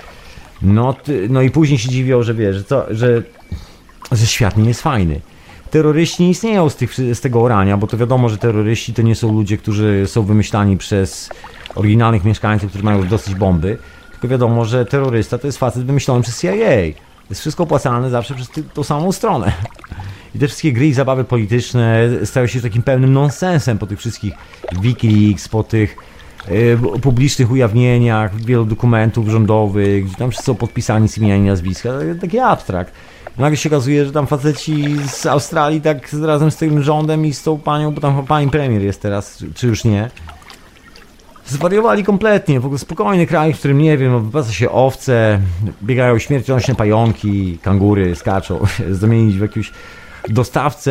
No, ty, no i później się dziwią, że wiesz, że, co, że, że świat nie jest fajny. Terroryści nie istnieją z, tych, z tego orania, bo to wiadomo, że terroryści to nie są ludzie, którzy są wymyślani przez oryginalnych mieszkańców, którzy mają już dosyć bomby, tylko wiadomo, że terrorysta to jest facet wymyślony przez C I A. Jest wszystko opłacane zawsze przez ty, tą samą stronę. I te wszystkie gry i zabawy polityczne stają się takim pełnym nonsensem po tych wszystkich Wikileaks, po tych y, publicznych ujawnieniach wielu dokumentów rządowych, gdzie tam wszyscy są podpisani z imienia i nazwiska, taki abstrakt. Nagle się okazuje, że tam faceci z Australii tak razem z tym rządem i z tą panią, bo tam pani premier jest teraz, czy, czy już nie, zwariowali kompletnie. W ogóle spokojny kraj, w którym, nie wiem, wypasa się owce, biegają śmiercionośne pająki, kangury skaczą, zamienić w jakąś dostawcę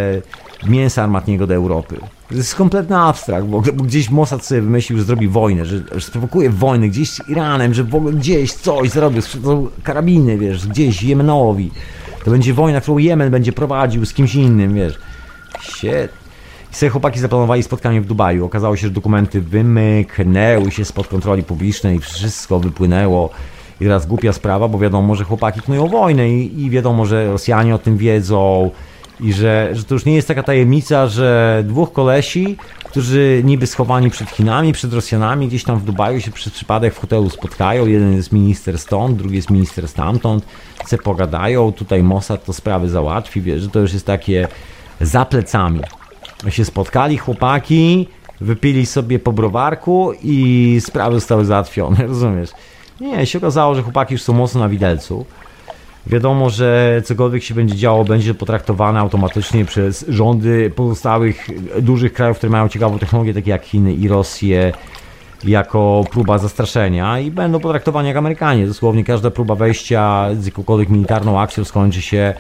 mięsa armatniego do Europy. To jest kompletny abstrakt, bo gdzieś Mossad sobie wymyślił, że zrobi wojnę, że, że sprowokuje wojnę gdzieś z Iranem, że w ogóle gdzieś coś zrobił, sprzedał karabiny, wiesz, gdzieś Jemenowi. To będzie wojna, którą Jemen będzie prowadził z kimś innym, wiesz. Shit. I sobie chłopaki zaplanowali spotkanie w Dubaju. Okazało się, że dokumenty wymyknęły się spod kontroli publicznej, wszystko wypłynęło. I teraz głupia sprawa, bo wiadomo, że chłopaki knują wojnę i, i wiadomo, że Rosjanie o tym wiedzą i że, że to już nie jest taka tajemnica, że dwóch kolesi, którzy niby schowani przed Chinami, przed Rosjanami, gdzieś tam w Dubaju się przez przypadek w hotelu spotkają. Jeden jest minister stąd, drugi jest minister stamtąd, se pogadają, tutaj Mossad to sprawy załatwi, wiesz, że to już jest takie za plecami. Się spotkali chłopaki, wypili sobie po browarku i sprawy zostały załatwione, rozumiesz? Nie, się okazało, że chłopaki już są mocno na widelcu. Wiadomo, że cokolwiek się będzie działo, będzie potraktowane automatycznie przez rządy pozostałych dużych krajów, które mają ciekawą technologię, takie jak Chiny i Rosję, jako próba zastraszenia i będą potraktowani jak Amerykanie. Dosłownie każda próba wejścia z jakąkolwiek militarną akcją skończy się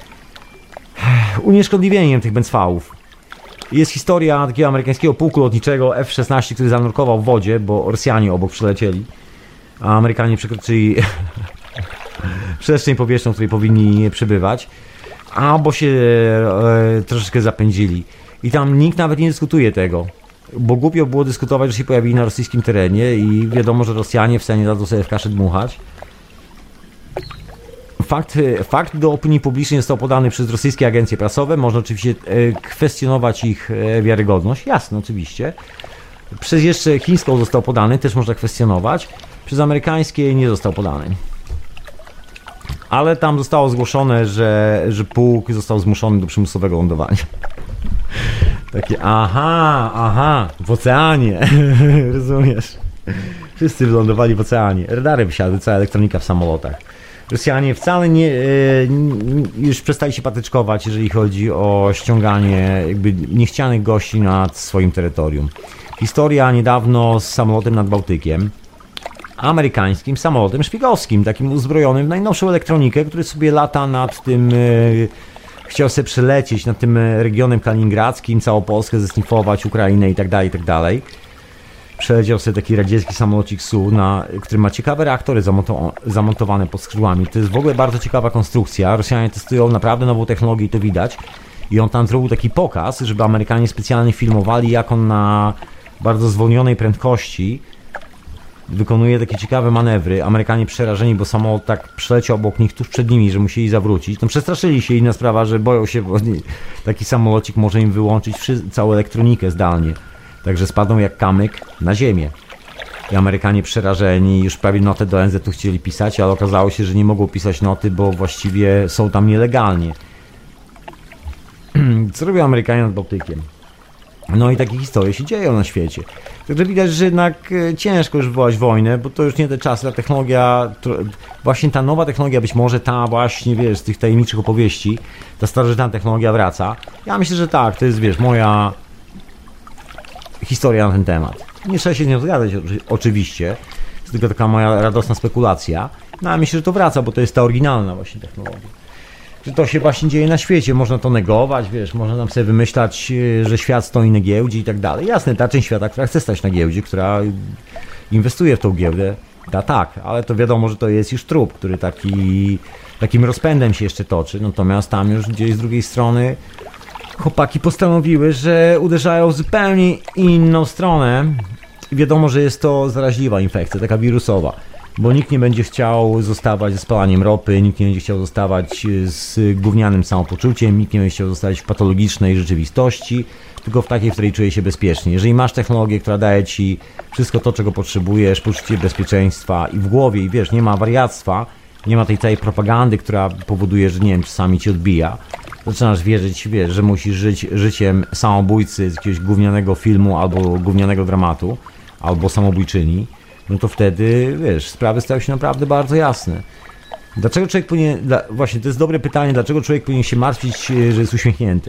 unieszkodliwieniem tych bęcwałów. Jest historia takiego amerykańskiego pułku lotniczego F szesnaście, który zanurkował w wodzie, bo Rosjanie obok przylecieli, a Amerykanie przekroczyli przestrzeń powietrzną, w której powinni przebywać, albo się e, troszeczkę zapędzili. I tam nikt nawet nie dyskutuje tego, bo głupio było dyskutować, że się pojawili na rosyjskim terenie i wiadomo, że Rosjanie wcale nie dadzą sobie w kaszę dmuchać. Fakt, fakt do opinii publicznej został podany przez rosyjskie agencje prasowe. Można oczywiście e, kwestionować ich e, wiarygodność. Jasne, oczywiście. Przez jeszcze chińską został podany, też można kwestionować. Przez amerykańskie nie został podany. Ale tam zostało zgłoszone, że, że pułk został zmuszony do przymusowego lądowania. Takie aha, aha, w oceanie. Rozumiesz? Wszyscy wylądowali w oceanie. Radary wysiadły, cała elektronika w samolotach. Rosjanie wcale nie, już przestali się patyczkować, jeżeli chodzi o ściąganie jakby niechcianych gości nad swoim terytorium. Historia niedawno z samolotem nad Bałtykiem, amerykańskim samolotem szpiegowskim, takim uzbrojonym w najnowszą elektronikę, który sobie lata nad tym, chciał sobie przelecieć nad tym regionem kaliningradzkim, całą Polskę zesnifować, Ukrainę i tak dalej, i tak dalej. Przeleciał sobie taki radziecki samolocik S U, na, który ma ciekawe reaktory zamonto zamontowane pod skrzydłami. To jest w ogóle bardzo ciekawa konstrukcja. Rosjanie testują naprawdę nową technologię i to widać. I on tam zrobił taki pokaz, żeby Amerykanie specjalnie filmowali, jak on na bardzo zwolnionej prędkości wykonuje takie ciekawe manewry. Amerykanie przerażeni, bo samolot tak przeleciał obok nich tuż przed nimi, że musieli zawrócić. No przestraszyli się, inna sprawa, że boją się, bo taki samolocik może im wyłączyć wszy- całą elektronikę zdalnie. Także spadną jak kamyk na ziemię. I Amerykanie przerażeni już prawie notę do N Z u chcieli pisać, ale okazało się, że nie mogą pisać noty, bo właściwie są tam nielegalnie. Co robią Amerykanie nad Bałtykiem? No i takie historie się dzieją na świecie. Także widać, że jednak ciężko już wywołać wojnę, bo to już nie te czasy, ta technologia, właśnie ta nowa technologia, być może ta właśnie, wiesz, z tych tajemniczych opowieści, ta starożytna technologia wraca. Ja myślę, że tak, to jest, wiesz, moja historia na ten temat. Nie trzeba się z nią zgadzać oczywiście, jest tylko taka moja radosna spekulacja. No ale myślę, że to wraca, bo to jest ta oryginalna właśnie technologia. Że to się właśnie dzieje na świecie, można to negować, wiesz, można nam sobie wymyślać, że świat stoi na giełdzie i tak dalej. Jasne, ta część świata, która chce stać na giełdzie, która inwestuje w tą giełdę, da tak, ale to wiadomo, że to jest już trup, który taki, takim rozpędem się jeszcze toczy, natomiast tam już gdzieś z drugiej strony chłopaki postanowiły, że uderzają w zupełnie inną stronę. Wiadomo, że jest to zaraźliwa infekcja, taka wirusowa. Bo nikt nie będzie chciał zostawać ze spalaniem ropy, nikt nie będzie chciał zostawać z gównianym samopoczuciem, nikt nie będzie chciał zostawać w patologicznej rzeczywistości, tylko w takiej, w której czuje się bezpiecznie. Jeżeli masz technologię, która daje ci wszystko to, czego potrzebujesz, poczucie bezpieczeństwa i w głowie, i wiesz, nie ma wariactwa, nie ma tej całej propagandy, która powoduje, że nie wiem, czasami ci odbija, zaczynasz wierzyć, wiesz, że musisz żyć życiem samobójcy z jakiegoś gównianego filmu albo gównianego dramatu, albo samobójczyni, no to wtedy, wiesz, sprawy stają się naprawdę bardzo jasne. Dlaczego człowiek powinien, dla, właśnie to jest dobre pytanie, dlaczego człowiek powinien się martwić, że jest uśmiechnięty?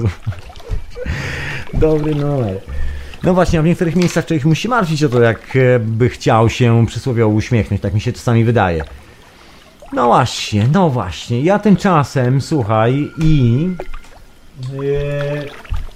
Dobry numer. No właśnie, a w niektórych miejscach człowiek musi się martwić o to, jak by chciał się przysłowiowo uśmiechnąć, tak mi się czasami wydaje. No właśnie, no właśnie, ja tymczasem, słuchaj, i... Yy...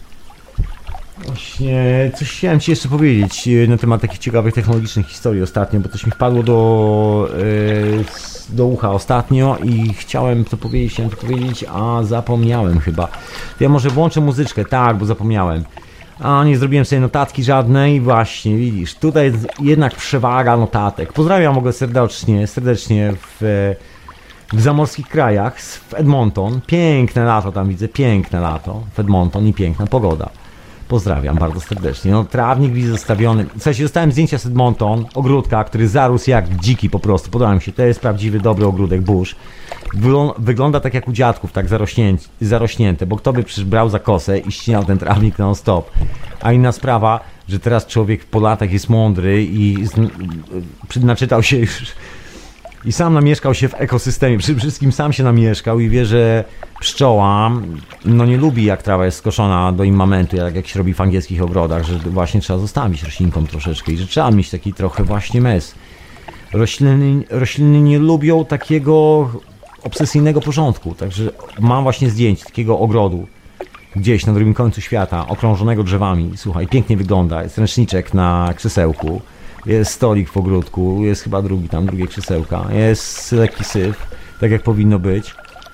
Właśnie, coś chciałem ci jeszcze powiedzieć na temat takich ciekawych technologicznych historii ostatnio, bo coś mi wpadło do, yy, do ucha ostatnio i chciałem to powiedzieć, chciałem to powiedzieć, a zapomniałem chyba. To ja może włączę muzyczkę, tak, bo zapomniałem. A nie zrobiłem sobie notatki żadnej, właśnie, widzisz, tutaj jest jednak przewaga notatek. Pozdrawiam w ogóle serdecznie, serdecznie w, w zamorskich krajach, w Edmonton. Piękne lato tam widzę, piękne lato w Edmonton i piękna pogoda. Pozdrawiam bardzo serdecznie. No, trawnik widzę zostawiony. W sensie dostałem zdjęcia z Edmonton, ogródka, który zarósł jak dziki po prostu. Podoba mi się, to jest prawdziwy, dobry ogródek bush. Wygląda tak jak u dziadków, tak zarośnięte, zarośnięte, bo kto by przecież brał za kosę i ścinał ten trawnik non stop. A inna sprawa, że teraz człowiek po latach jest mądry i z, naczytał się już i sam namieszkał się w ekosystemie, przede wszystkim sam się namieszkał i wie, że pszczoła no nie lubi, jak trawa jest skoszona do immamentu, jak, jak się robi w angielskich ogrodach, że właśnie trzeba zostawić roślinkom troszeczkę i że trzeba mieć taki trochę właśnie mes. Rośliny, rośliny nie lubią takiego obsesyjnego porządku, także mam właśnie zdjęcie takiego ogrodu gdzieś na drugim końcu świata, okrążonego drzewami. Słuchaj, pięknie wygląda, jest ręczniczek na krzesełku. Jest stolik w ogródku, jest chyba drugi tam, drugie krzesełka, jest lekki syf, tak jak powinno być.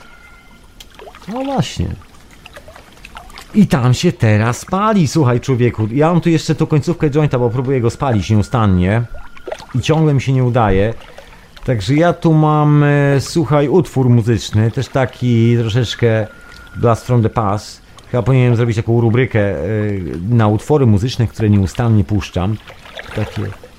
No właśnie. I tam się teraz pali, słuchaj człowieku. Ja mam tu jeszcze tą końcówkę jointa, bo próbuję go spalić nieustannie i ciągle mi się nie udaje. Także ja tu mam, e, słuchaj, utwór muzyczny, też taki troszeczkę Blast from the Past. Chyba powinienem zrobić taką rubrykę e, na utwory muzyczne, które nieustannie puszczam. Takie...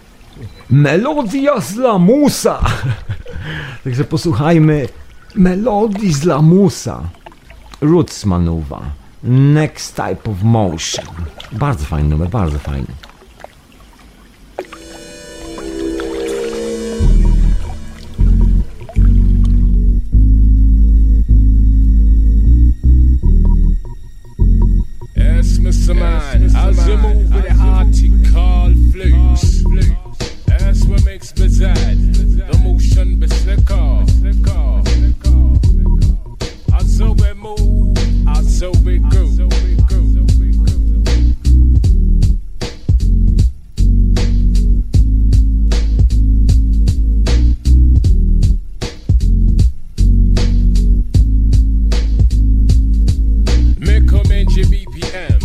Melodia z lamusa. Także posłuchajmy melodii z lamusa. Roots Manuva. Next Type of Motion. Bardzo fajny numer, bardzo fajny. Yes, mister Man, as you move with the article flutes. That's what makes bizarre. The motion be slicker. As so we move, as so we groove. Make 'em N G B P M, slow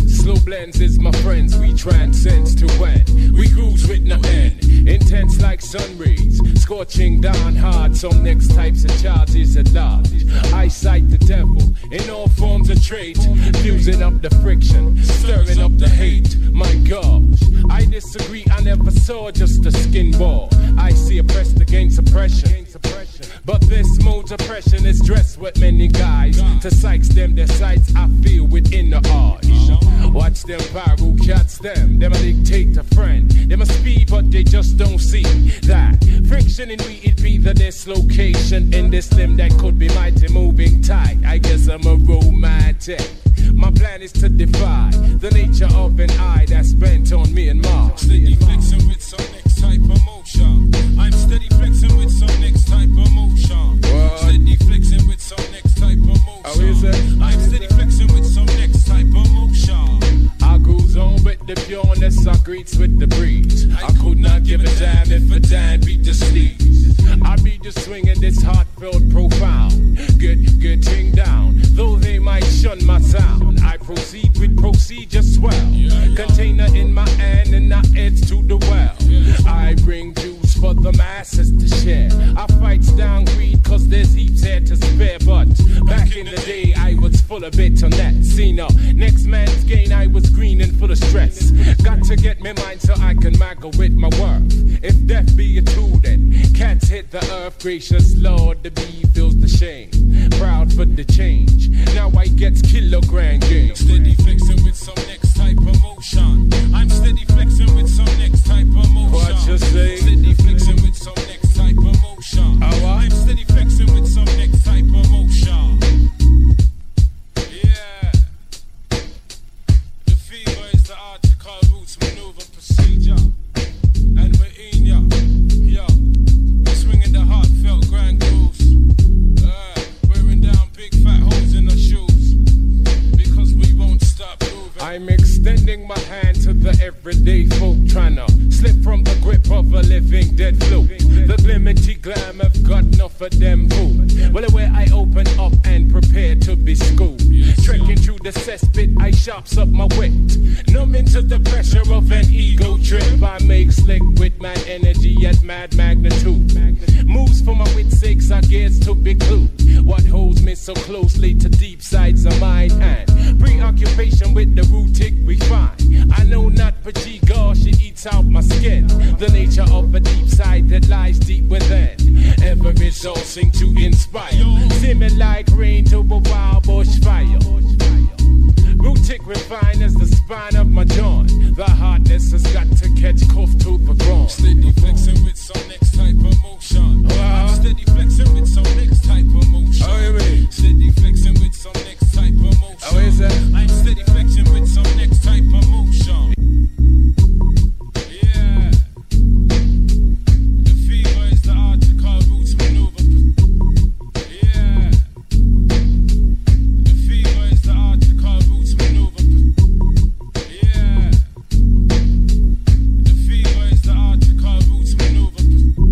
blends is my friends, we transcend to when we cruise with no end. Intense like sun rays, scorching down hard. Some next types of charges at large. I cite the devil in all forms of trait, fusing up the friction, stirring up the hate. My gosh, I disagree, I never saw just a skin ball. I see oppressed against oppression, but this mode's oppression is dressed with many guys. To psych them their sights, I feel within the arch. Watch them viral cats, them, them a dictate a friend. They must be, but they just don't see that friction in we it be the dislocation in this limb that could be mighty moving tight. I guess I'm a romantic. My plan is to defy the nature of an eye that's bent on me and Mars. Steady flexing with some next type of motion. I'm steady flexing with some next type of motion. What? Steady flexing with some next type of motion. How is it? I'm steady flexing with some next type of motion. I goes on with the pureness, I greets with the breeze. I could not give a damn if a damn beat the sleeves. I be just swinging this heartfelt profound. Good, good thing down. Though they might shun my sound, I proceed with procedure swell. Container in my hand and I edge to the well. I bring juice for the masses to share. I fights down greed cause there's heaps here to spare. But back in the day I was full of it on that scene. Next man's gain I was green and full of stress. Got to get me mind so I can maggle with my worth. If death be a tool then cats hit the earth. Gracious Lord, the bee feels the shame. Proud for the change. Now I get kilogram gain. Steady flexing with some next type of motion. I'm steady flexing with some next type of motion. What you say? Steady flexing with some next type of motion. Oh, what? I'm steady flexing with some next type of motion. Yeah. The fever is the article roots maneuver procedure. And we're in ya. Yo. We're swinging the heartfelt grand grooves. Uh, wearing down big fat holes in our shoes. Because we won't stop moving. I'm extending my hand to the everyday folk trying to slip from the grip of a living dead fluke. The glimity glam have got enough of them food. Well, where I open up and prepare to be schooled. Trekking through the cesspit, I sharps up my wit. Numbing to the pressure of an ego trip. I make slick with mad energy at mad magnitude. Moves for my wit's sakes, I guess to be clued. What holds me so closely to deep sides of mind and preoccupation with the rootic we find. I know not but gee gosh, it eats out my skin. The nature of a deep side that lies deep within. Ever resourcing to inspire. Seeming like rain to a wild bush fire. Rootic refined as the spine of my joint. The hardness has got to catch cough to the ground. Steady flexing with some next type of motion. Wow. I'm steady flexing with some next type of motion. How you mean? Steady flexing with some next type of motion. How is that? I'm steady flexing with some next type of motion. Yeah. The fever is the article roots maneuver. Yeah. The fever is the article roots maneuver. Yeah. The fever is the article roots maneuver.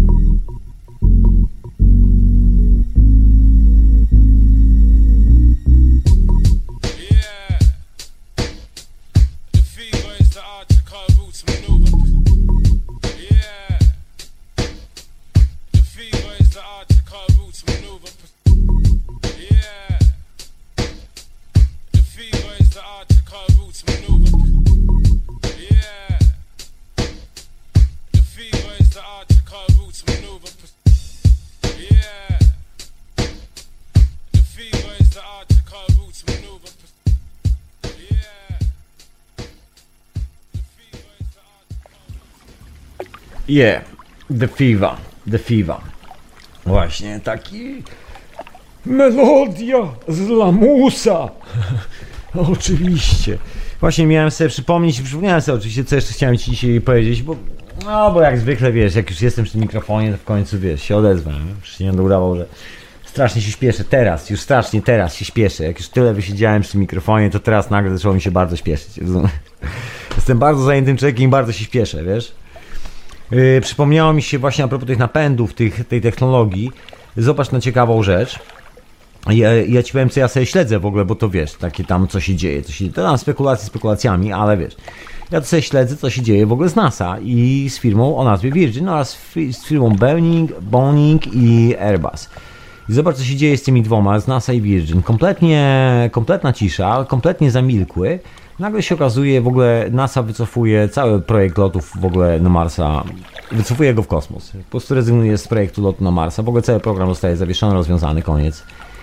Yeah. The fever is the article roots maneuver. Yeah. The fever is the article roots maneuver. Yeah. The fever is the article roots maneuver. Yeah. The fever is the article roots maneuver. Yeah. The fever is the article roots maneuver. Yeah. The fever is the article. Yeah, The Fever, The Fever. Właśnie taki... Melodia z lamusa. Oczywiście. Właśnie miałem sobie przypomnieć i przypomniałem sobie oczywiście, co jeszcze chciałem ci dzisiaj powiedzieć, bo... No, bo jak zwykle, wiesz, jak już jestem przy tym mikrofonie, to w końcu, wiesz, się odezwę. Przecież nie będę udawał, że strasznie się śpieszę. Teraz, już strasznie teraz się śpieszę. Jak już tyle wysiedziałem przy tym mikrofonie, to teraz nagle zaczęło mi się bardzo śpieszyć. Jestem bardzo zajętym człowiekiem i bardzo się śpieszę, wiesz. Yy, przypomniało mi się właśnie a propos tych napędów, tych, tej technologii. Zobacz na ciekawą rzecz. Ja, ja ci powiem, co ja sobie śledzę w ogóle, bo to wiesz, takie tam, co się dzieje, co się dzieje. To tam spekulacje spekulacjami, ale wiesz, ja to sobie śledzę, co się dzieje w ogóle z NASA i z firmą o nazwie Virgin oraz z firmą Boeing, Boeing i Airbus. I zobacz, co się dzieje z tymi dwoma, z NASA i Virgin. Kompletnie, kompletna cisza, kompletnie zamilkły. Nagle się okazuje, w ogóle NASA wycofuje cały projekt lotów w ogóle na Marsa, wycofuje go w kosmos. Po prostu rezygnuje z projektu lotu na Marsa. W ogóle cały program zostaje zawieszony, rozwiązany, koniec.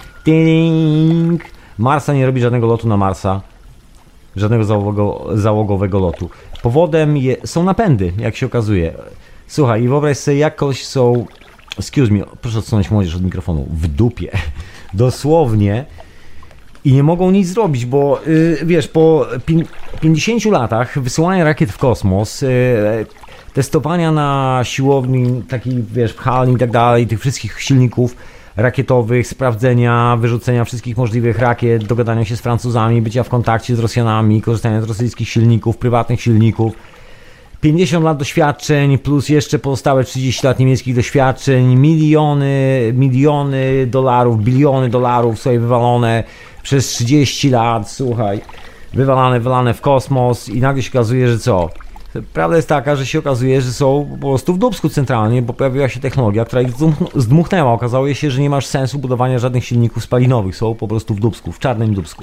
Ding! Marsa nie robi żadnego lotu na Marsa. Żadnego załogo, załogowego lotu. Powodem je, są napędy, jak się okazuje. Słuchaj, i wyobraź sobie, jak kogoś są... Excuse me, proszę odsunąć młodzież od mikrofonu. W dupie. Dosłownie. I nie mogą nic zrobić, bo yy, wiesz, po pięćdziesięciu latach wysyłania rakiet w kosmos, yy, testowania na siłowni, takich, wiesz, pchalni i tak dalej, tych wszystkich silników rakietowych, sprawdzenia, wyrzucenia wszystkich możliwych rakiet, dogadania się z Francuzami, bycia w kontakcie z Rosjanami, korzystania z rosyjskich silników, prywatnych silników. pięćdziesiąt lat doświadczeń, plus jeszcze pozostałe trzydzieści lat niemieckich doświadczeń, miliony, miliony dolarów, biliony dolarów sobie wywalone przez trzydzieści lat, słuchaj, wywalane, wywalane w kosmos i nagle się okazuje, że co? Prawda jest taka, że się okazuje, że są po prostu w dupsku centralnie, bo pojawiła się technologia, która ich zdmuchnęła. Okazało się, że nie masz sensu budowania żadnych silników spalinowych, są po prostu w dupsku, w czarnym dupsku.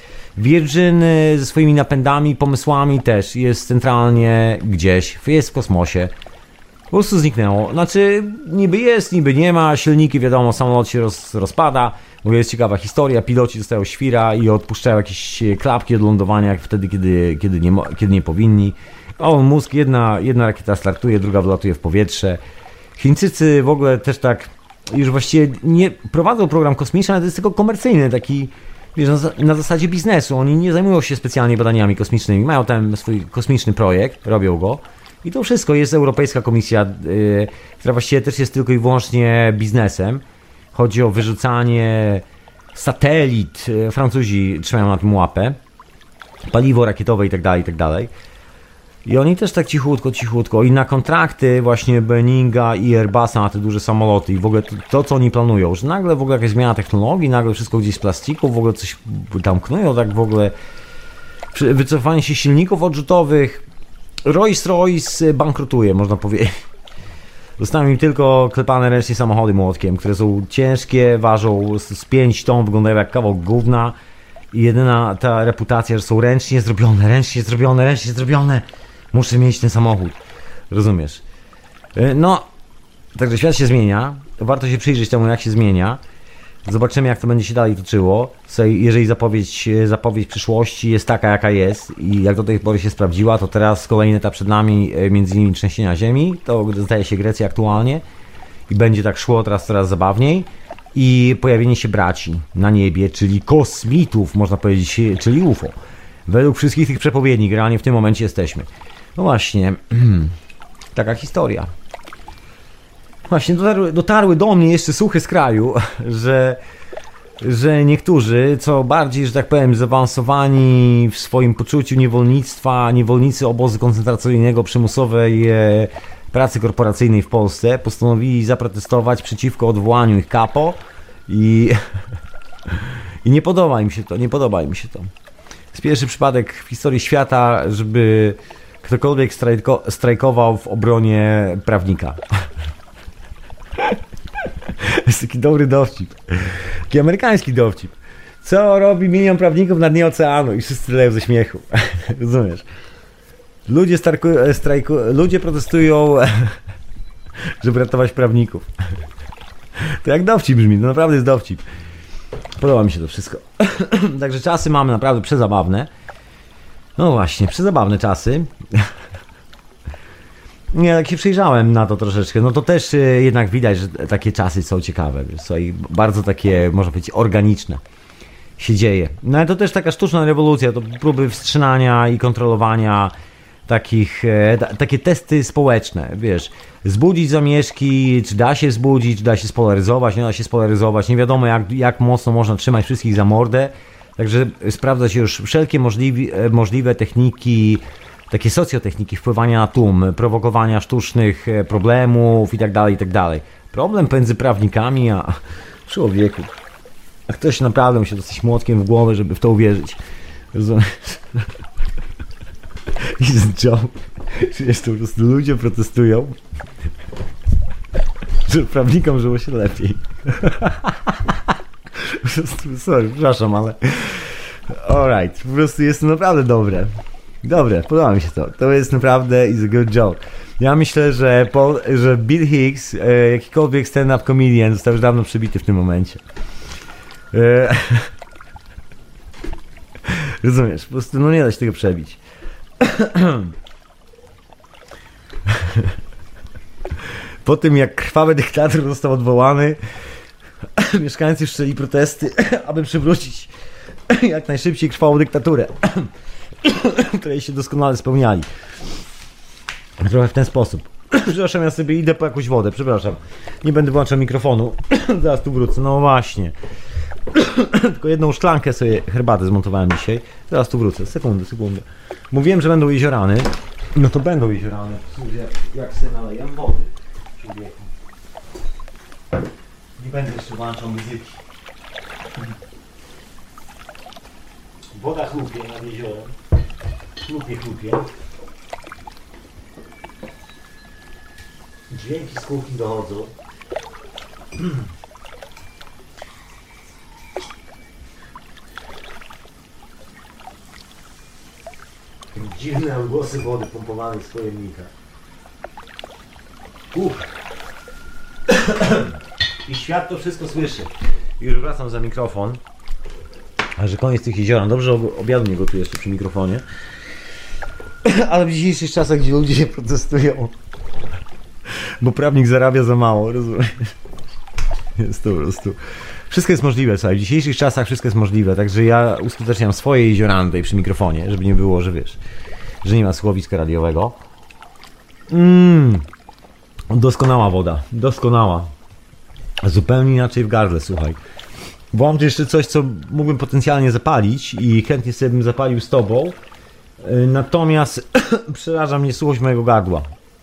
Virgin ze swoimi napędami, pomysłami też jest centralnie gdzieś, jest w kosmosie. Po prostu zniknęło. Znaczy, niby jest, niby nie ma, silniki, wiadomo, samolot się roz, rozpada. W ogóle jest ciekawa historia, piloci dostają świra i odpuszczają jakieś klapki od lądowania, jak wtedy, kiedy, kiedy, nie, kiedy nie powinni. O, mózg, jedna, jedna rakieta startuje, druga wylatuje w powietrze. Chińczycy w ogóle też tak już właściwie nie prowadzą program kosmiczny, ale to jest tylko komercyjny, taki, wiesz, na, na zasadzie biznesu. Oni nie zajmują się specjalnie badaniami kosmicznymi, mają tam swój kosmiczny projekt, robią go. I to wszystko jest Europejska Komisja, yy, która właściwie też jest tylko i wyłącznie biznesem. Chodzi o wyrzucanie satelit, yy, Francuzi trzymają na tym łapę, paliwo rakietowe i tak dalej, i tak dalej. I oni też tak cichutko, cichutko i na kontrakty właśnie Boeinga i Airbusa na te duże samoloty i w ogóle to, to co oni planują, że nagle w ogóle jakaś zmiana technologii, nagle wszystko gdzieś z plastiku, w ogóle coś tam knują, tak w ogóle wycofanie się silników odrzutowych. Rolls-Royce bankrutuje, można powiedzieć. Zostały im tylko klepane ręcznie samochody młotkiem, które są ciężkie, ważą z pięć ton, wyglądają jak kawał gówna i jedyna ta reputacja, że są ręcznie zrobione, ręcznie zrobione, ręcznie zrobione. Muszę mieć ten samochód. Rozumiesz? No, także świat się zmienia. Warto się przyjrzeć temu, jak się zmienia. Zobaczymy, jak to będzie się dalej toczyło. Jeżeli zapowiedź, zapowiedź przyszłości jest taka, jaka jest i jak do tej pory się sprawdziła, to teraz kolejny etap przed nami, między innymi trzęsienia ziemi. To zdaje się Grecja aktualnie i będzie tak szło teraz coraz zabawniej. I pojawienie się braci na niebie, czyli kosmitów, można powiedzieć, czyli U F O. Według wszystkich tych przepowiedni, realnie w tym momencie jesteśmy. No właśnie, taka historia. Właśnie dotarły, dotarły do mnie jeszcze słuchy z kraju, że, że niektórzy, co bardziej, że tak powiem, zaawansowani w swoim poczuciu niewolnictwa, niewolnicy obozu koncentracyjnego, przymusowej e, pracy korporacyjnej w Polsce, postanowili zaprotestować przeciwko odwołaniu ich kapo i, i nie podoba im się to, nie podoba im się to. To jest pierwszy przypadek w historii świata, żeby ktokolwiek strajko, strajkował w obronie prawnika. To jest taki dobry dowcip. Taki amerykański dowcip. Co robi milion prawników na dnie oceanu? I wszyscy leją ze śmiechu. Rozumiesz? Ludzie, starku, strajku, ludzie protestują, żeby ratować prawników. To jak dowcip brzmi, to naprawdę jest dowcip. Podoba mi się to wszystko. Także czasy mamy naprawdę przezabawne. No właśnie, przezabawne czasy. Nie, jak się przyjrzałem na to troszeczkę, no to też jednak widać, że takie czasy są ciekawe, są i bardzo takie, można powiedzieć, organiczne się dzieje. No ale to też taka sztuczna rewolucja, to próby wstrzymania i kontrolowania takich, e, t- takie testy społeczne, wiesz, zbudzić zamieszki, czy da się wzbudzić, czy da się spolaryzować, nie da się spolaryzować, nie wiadomo jak, jak mocno można trzymać wszystkich za mordę, także sprawdza się już wszelkie możliwi, możliwe techniki, takie socjotechniki wpływania na tłum, prowokowania sztucznych problemów i tak dalej, i tak dalej. Problem między prawnikami a człowieku. A ktoś naprawdę musi dostać młotkiem w głowę, żeby w to uwierzyć. Rozumiesz? Jest joke. Wiesz, to po prostu ludzie protestują, że prawnikom żyło się lepiej. Po prostu, sorry, przepraszam, ale... Alright, po prostu jest to naprawdę dobre. Dobre, podoba mi się to. To jest naprawdę is a good joke. Ja myślę, że, Paul, że Bill Hicks, e, jakikolwiek stand-up comedian, został już dawno przebity w tym momencie. E, rozumiesz, po prostu no nie da się tego przebić. Po tym jak krwawy dyktator został odwołany, mieszkańcy wszczęli protesty, aby przywrócić jak najszybciej krwawą dyktaturę, której się doskonale spełniali. Trochę w ten sposób. Przepraszam, ja sobie idę po jakąś wodę, przepraszam. Nie będę włączał mikrofonu. Zaraz tu wrócę, no właśnie. Tylko jedną szklankę sobie herbaty zmontowałem dzisiaj. Zaraz tu wrócę, sekundę, sekundę. Mówiłem, że będą jeziorany. No to będą jeziorany. Jak sobie naleję wody. Człowieku. Nie będę jeszcze włączał muzyki. Woda chlupie nad jeziorem. Chlupie, chlupie. Dźwięki z kuchni dochodzą. Dziwne odgłosy wody pompowanej z pojemnika. Uff. I świat to wszystko słyszy. Już wracam za mikrofon. A że koniec tych jezior. Dobrze, obiadu nie gotuję jeszcze przy mikrofonie. Ale w dzisiejszych czasach, gdzie ludzie się protestują, bo prawnik zarabia za mało, rozumiesz? Jest to po prostu... Wszystko jest możliwe, słuchaj, w dzisiejszych czasach wszystko jest możliwe, także ja uskuteczniam swoje jeziorany tutaj przy mikrofonie, żeby nie było, że wiesz, że nie ma słuchowiska radiowego. Mmm, doskonała woda, doskonała. Zupełnie inaczej w gardle, słuchaj. Bo mam tu jeszcze coś, co mógłbym potencjalnie zapalić i chętnie sobie bym zapalił z tobą, natomiast przeraża mnie suchość mojego gardła.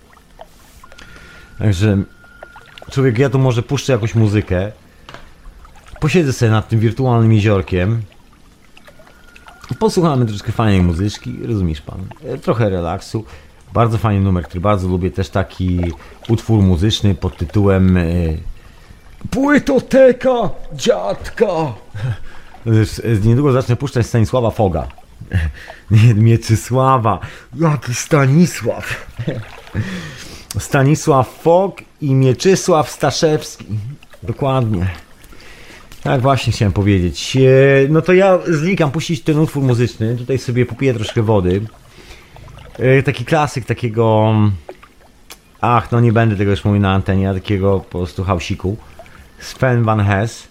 Także, człowiek, ja tu może puszczę jakąś muzykę, posiedzę sobie nad tym wirtualnym jeziorkiem, posłuchamy troszkę fajnej muzyczki, rozumiesz pan, trochę relaksu. Bardzo fajny numer, który bardzo lubię, też taki utwór muzyczny pod tytułem Płytoteka dziadka. Niedługo zacznę puszczać Stanisława Foga. Nie, Mieczysława, jaki Stanisław. Stanisław Fog i Mieczysław Staszewski. Dokładnie. Tak właśnie chciałem powiedzieć. No to ja znikam puścić ten utwór muzyczny. Tutaj sobie popiję troszkę wody. Taki klasyk takiego... Ach, no nie będę tego już mówił na antenie, a takiego po prostu hausiku. Sven Van Hess.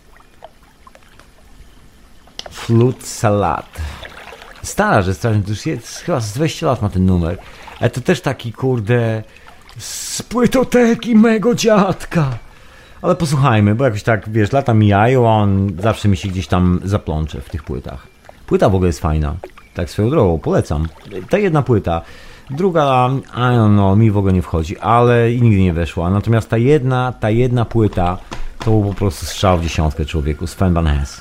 Flute Salad. Stara, że strasznie, to już jest, chyba z dwadzieścia lat ma ten numer. Ale to też taki, kurde... Z płytoteki mego dziadka. Ale posłuchajmy, bo jakoś tak, wiesz, lata mijają, a on zawsze mi się gdzieś tam zaplącze w tych płytach. Płyta w ogóle jest fajna. Tak swoją drogą, polecam. Ta jedna płyta. Druga, I don't know, mi w ogóle nie wchodzi, ale i nigdy nie weszła. Natomiast ta jedna, ta jedna płyta to był po prostu strzał w dziesiątkę, człowieku. Sven Van Hess.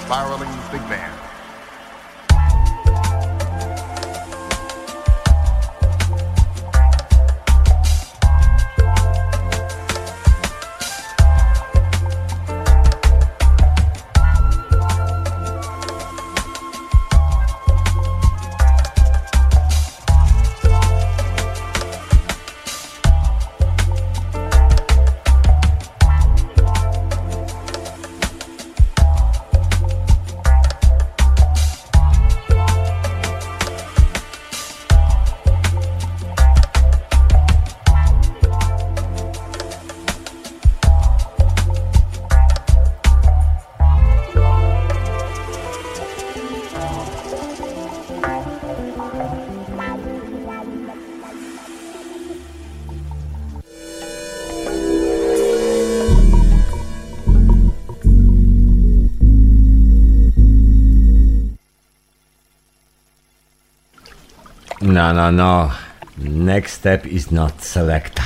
spiraling big band. No, no, no. Next step is not selecta.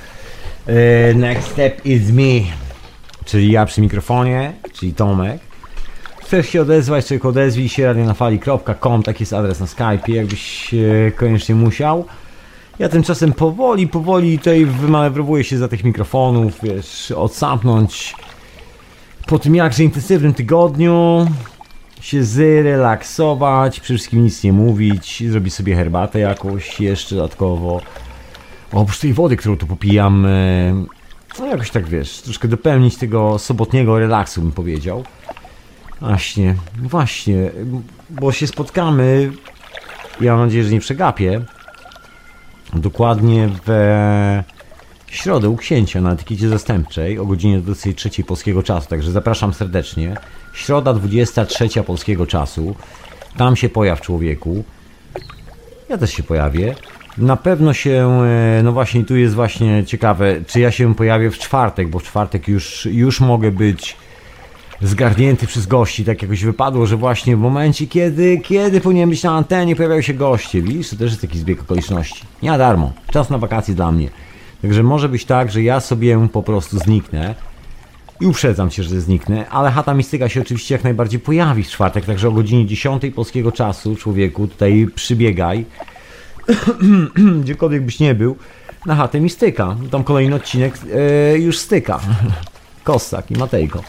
Yy, next step is me. Czyli ja przy mikrofonie, czyli Tomek. Chcesz się odezwać, człowiek odezwij się, radionafali kropka com, taki jest adres na Skype'ie, jakbyś e, koniecznie musiał. Ja tymczasem powoli, powoli tutaj wymanewrowuję się za tych mikrofonów, wiesz, odsampnąć po tym jakże intensywnym tygodniu, się zrelaksować, przede wszystkim nic nie mówić, zrobić sobie herbatę jakąś jeszcze dodatkowo. Oprócz tej wody, którą tu popijam, no jakoś tak wiesz, troszkę dopełnić tego sobotniego relaksu, bym powiedział. Właśnie, właśnie, bo się spotkamy, ja mam nadzieję, że nie przegapię, dokładnie w środę u księcia na etykiecie zastępczej o godzinie dwudziestej trzeciej polskiego czasu, także zapraszam serdecznie. Środa dwudziesta trzecia polskiego czasu, tam się pojaw człowieku, ja też się pojawię. Na pewno się, no właśnie tu jest właśnie ciekawe, czy ja się pojawię w czwartek, bo w czwartek już, już mogę być zgarnięty przez gości, tak jakoś wypadło, że właśnie w momencie, kiedy, kiedy powinien być na antenie, pojawiają się goście, widzisz, to też jest taki zbieg okoliczności, nie na darmo, czas na wakacje dla mnie, także może być tak, że ja sobie po prostu zniknę i uprzedzam cię, że zniknę, ale Chata Mistyka się oczywiście jak najbardziej pojawi w czwartek, także o godzinie dziesiątej polskiego czasu, człowieku, tutaj przybiegaj, gdziekolwiek byś nie był, na Chatę Mistyka, tam kolejny odcinek yy, już styka, Kossak i Matejko.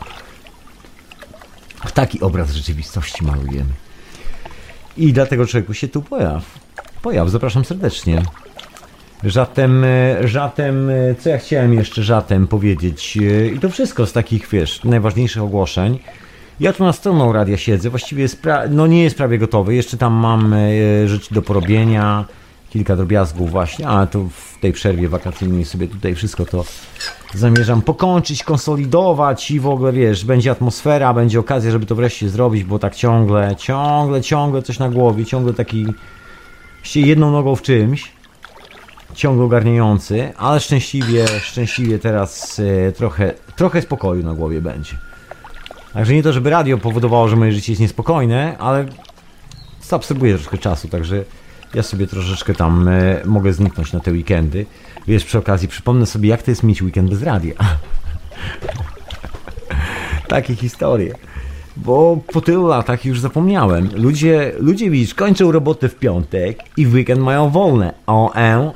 Taki obraz rzeczywistości malujemy. I dlatego człowieku się tu pojaw. Pojaw, zapraszam serdecznie. Żatem, żatem, co ja chciałem jeszcze żatem powiedzieć? I to wszystko z takich, wiesz, najważniejszych ogłoszeń. Ja tu na stroną radia siedzę, właściwie jest pra- no nie jest prawie gotowy. Jeszcze tam mam rzeczy do porobienia, kilka drobiazgów właśnie, a to w tej przerwie wakacyjnej sobie tutaj wszystko to zamierzam pokończyć, konsolidować i w ogóle, wiesz, będzie atmosfera, będzie okazja, żeby to wreszcie zrobić, bo tak ciągle, ciągle, ciągle coś na głowie, ciągle taki jedną nogą w czymś, ciągle ogarniający, ale szczęśliwie, szczęśliwie teraz e, trochę, trochę spokoju na głowie będzie. Także nie to, żeby radio powodowało, że moje życie jest niespokojne, ale zaabsorbuję troszkę czasu, także ja sobie troszeczkę tam e, mogę zniknąć na te weekendy. Wiesz, przy okazji przypomnę sobie, jak to jest mieć weekend bez radia. Takie historie. Bo po tylu latach już zapomniałem. Ludzie, ludzie widzisz, kończą robotę w piątek i w weekend mają wolne. O, e.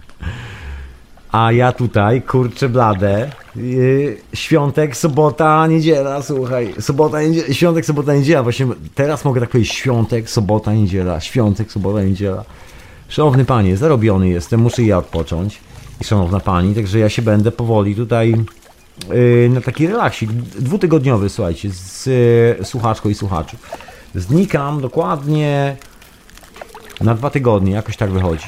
A ja tutaj, kurczę blade, yy, świątek, sobota, niedziela, słuchaj, sobota, niedziela, świątek, sobota, niedziela, właśnie teraz mogę tak powiedzieć, świątek, sobota, niedziela, świątek, sobota, niedziela. Szanowny panie, zarobiony jestem, muszę ja odpocząć. I szanowna pani, także ja się będę powoli tutaj yy, na taki relaksik dwutygodniowy, słuchajcie, z yy, słuchaczką i słuchaczów. Znikam dokładnie na dwa tygodnie, jakoś tak wychodzi.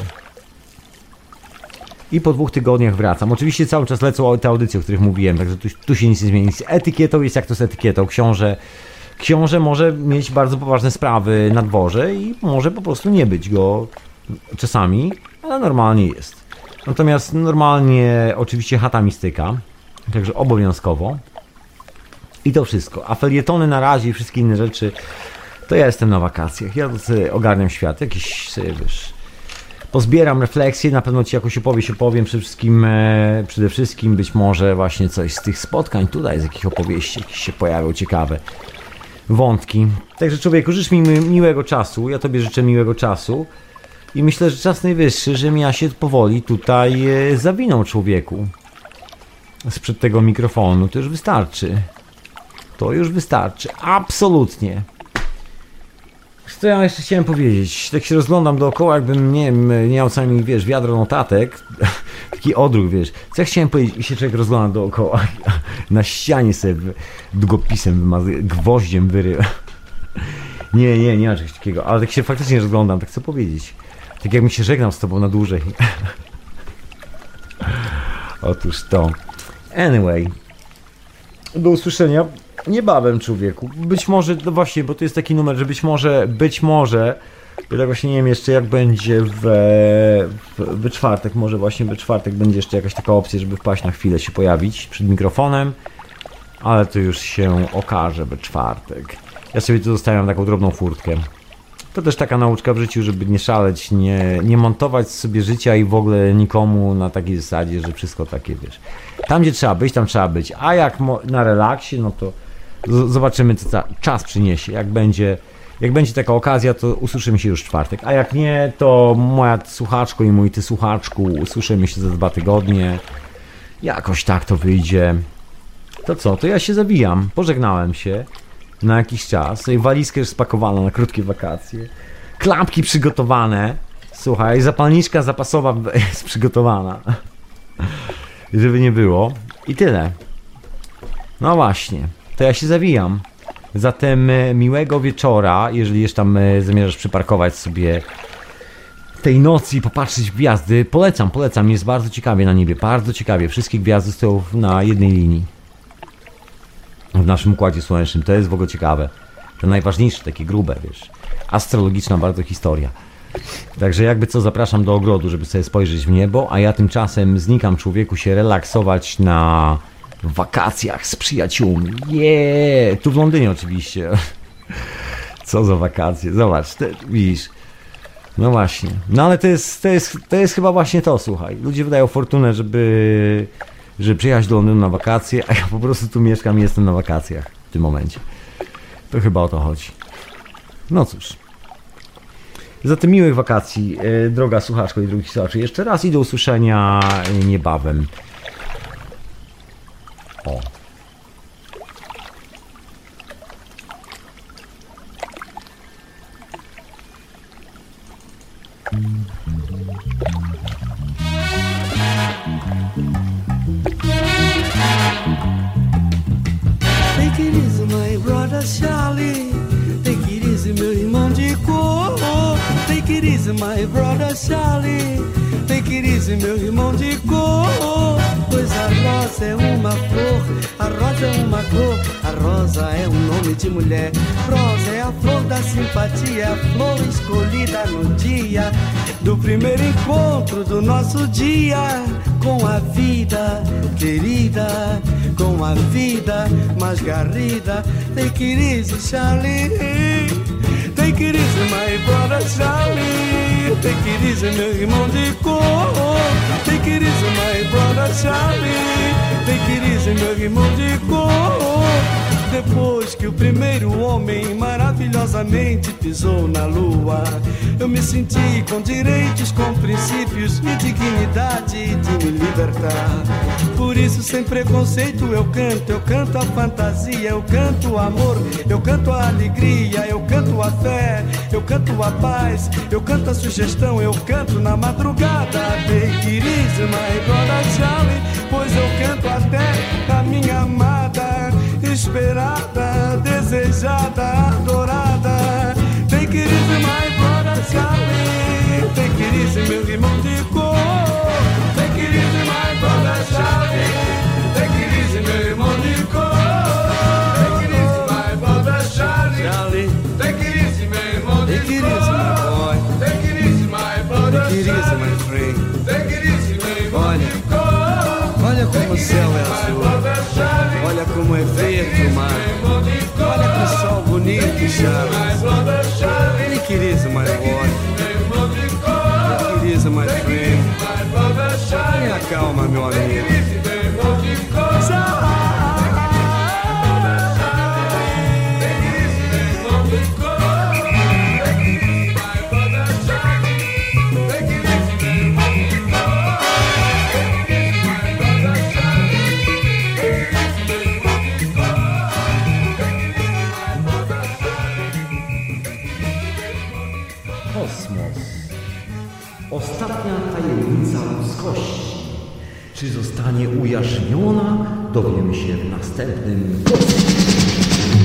I po dwóch tygodniach wracam. Oczywiście cały czas lecą te audycje, o których mówiłem, także tu, tu się nic nie zmieni. Z etykietą jest jak to z etykietą. Książę, książę może mieć bardzo poważne sprawy na dworze i może po prostu nie być go czasami, ale normalnie jest. Natomiast normalnie oczywiście Chata Mistyka, także obowiązkowo. I to wszystko. A felietony na razie i wszystkie inne rzeczy, to ja jestem na wakacjach. Ja sobie ogarniam świat, jakiś sobie, wiesz, pozbieram refleksje, na pewno ci jakoś opowieść opowiem, przede wszystkim, e, przede wszystkim być może właśnie coś z tych spotkań tutaj, z jakich opowieści jakieś się pojawią ciekawe. wątki. Także człowieku, życz mi mi- miłego czasu, ja tobie życzę miłego czasu i myślę, że czas najwyższy, żebym ja się powoli tutaj e, zawinął, człowieku. Sprzed tego mikrofonu, to już wystarczy. To już wystarczy, absolutnie. Co ja jeszcze chciałem powiedzieć? Tak się rozglądam dookoła, jakbym, nie wiem, nie miał sami, wiesz, wiadro notatek. Taki odruch, wiesz. Co ja chciałem powiedzieć? I się człowiek rozgląda dookoła. Na ścianie sobie wy- długopisem wymazy, gwoździem wyrył. Nie, nie, nie ma czegoś takiego. Ale tak się faktycznie rozglądam, tak chcę powiedzieć. Tak jakbym się żegnał z tobą na dłużej. Otóż to. Anyway. Do usłyszenia niebawem, człowieku. Być może, no właśnie, bo to jest taki numer, że być może, być może, ja tak właśnie nie wiem jeszcze jak będzie w, w, w czwartek, może właśnie w czwartek będzie jeszcze jakaś taka opcja, żeby wpaść na chwilę, się pojawić przed mikrofonem, ale to już się okaże we czwartek. Ja sobie tu zostawiam taką drobną furtkę. To też taka nauczka w życiu, żeby nie szaleć, nie, nie montować sobie życia i w ogóle nikomu na takiej zasadzie, że wszystko takie, wiesz. Tam, gdzie trzeba być, tam trzeba być. A jak mo- na relaksie, no to z- zobaczymy, co ta czas przyniesie. Jak będzie, jak będzie taka okazja, to usłyszymy się już w czwartek. A jak nie, to moja słuchaczko i mój ty słuchaczku, usłyszymy się za dwa tygodnie. Jakoś tak to wyjdzie. To co, to ja się zawijam. Pożegnałem się na jakiś czas. Sobie walizkę już spakowana na krótkie wakacje. Klapki przygotowane. Słuchaj, zapalniczka zapasowa jest przygotowana. Żeby nie było. I tyle. No właśnie. To ja się zawijam. Zatem e, miłego wieczora, jeżeli jeszcze tam e, zamierzasz przyparkować sobie tej nocy i popatrzeć w gwiazdy. Polecam, polecam. Jest bardzo ciekawie na niebie. Bardzo ciekawie. Wszystkie gwiazdy stoją na jednej linii. W naszym Układzie Słonecznym. To jest w ogóle ciekawe. To najważniejsze, takie grube, wiesz. Astrologiczna bardzo historia. Także jakby co, zapraszam do ogrodu, żeby sobie spojrzeć w niebo, a ja tymczasem znikam, człowieku, się relaksować na wakacjach z przyjaciółmi. Jeee! Tu w Londynie oczywiście. Co za wakacje. Zobacz, te, widzisz. No właśnie. No ale to jest, to jest, to jest chyba właśnie to, słuchaj. Ludzie wydają fortunę, żeby, żeby przyjechać do Londynu na wakacje, a ja po prostu tu mieszkam i jestem na wakacjach w tym momencie. To chyba o to chodzi. No cóż. Zatem miłych wakacji, e, droga słuchaczko i drogi słuchacze. Jeszcze raz i do usłyszenia niebawem. O. Take it easy, my brother Charlie. Take it easy, meu irmão de cor. Take it easy, my brother Charlie. Take it easy, meu irmão de cor. Pois a rosa é uma flor, a rosa é uma cor, a rosa é um nome de mulher. Rosa é a flor da simpatia, a flor escolhida no dia do primeiro encontro do nosso dia com a vida querida, com a vida mais garrida. Take it easy, Charlie. Take it easy, my brother Charlie. Take it easy, meu irmão de cor. Take it easy, my brother Charlie. Take it easy, meu irmão de cor. Depois que o primeiro homem maravilhosamente pisou na lua, eu me senti com direitos, com princípios e dignidade de me libertar. Por isso, sem preconceito, eu canto, eu canto a fantasia, eu canto o amor, eu canto a alegria, eu canto a fé, eu canto a paz, eu canto a sugestão, eu canto na madrugada. Take it easy, my brother Charlie, pois eu canto até a minha amada, esperada, desejada, adorada. Take it easy, my brother Charlie. Take it easy, meu irmão de cor. Take it easy, my brother Charlie. Take it easy, meu irmão de cor. Take it easy, my brother Charlie. Charlie. Take it easy, meu irmão de cor. Take it easy, my boy. Take it easy, my brother Charlie. Take it easy, my friend. Take it easy, meu irmão de cor. Olha como o céu é azul. Olha como é verde o mar. Olha que sol bonito, Charlie. Take it easy, my boy. Take it easy, my friend. Tenha calma, meu amigo. Charlie. kosmos. Ostatnia tajemnica ludzkości. Czy zostanie ujarzmiona? Dowiemy się w następnym odcinku.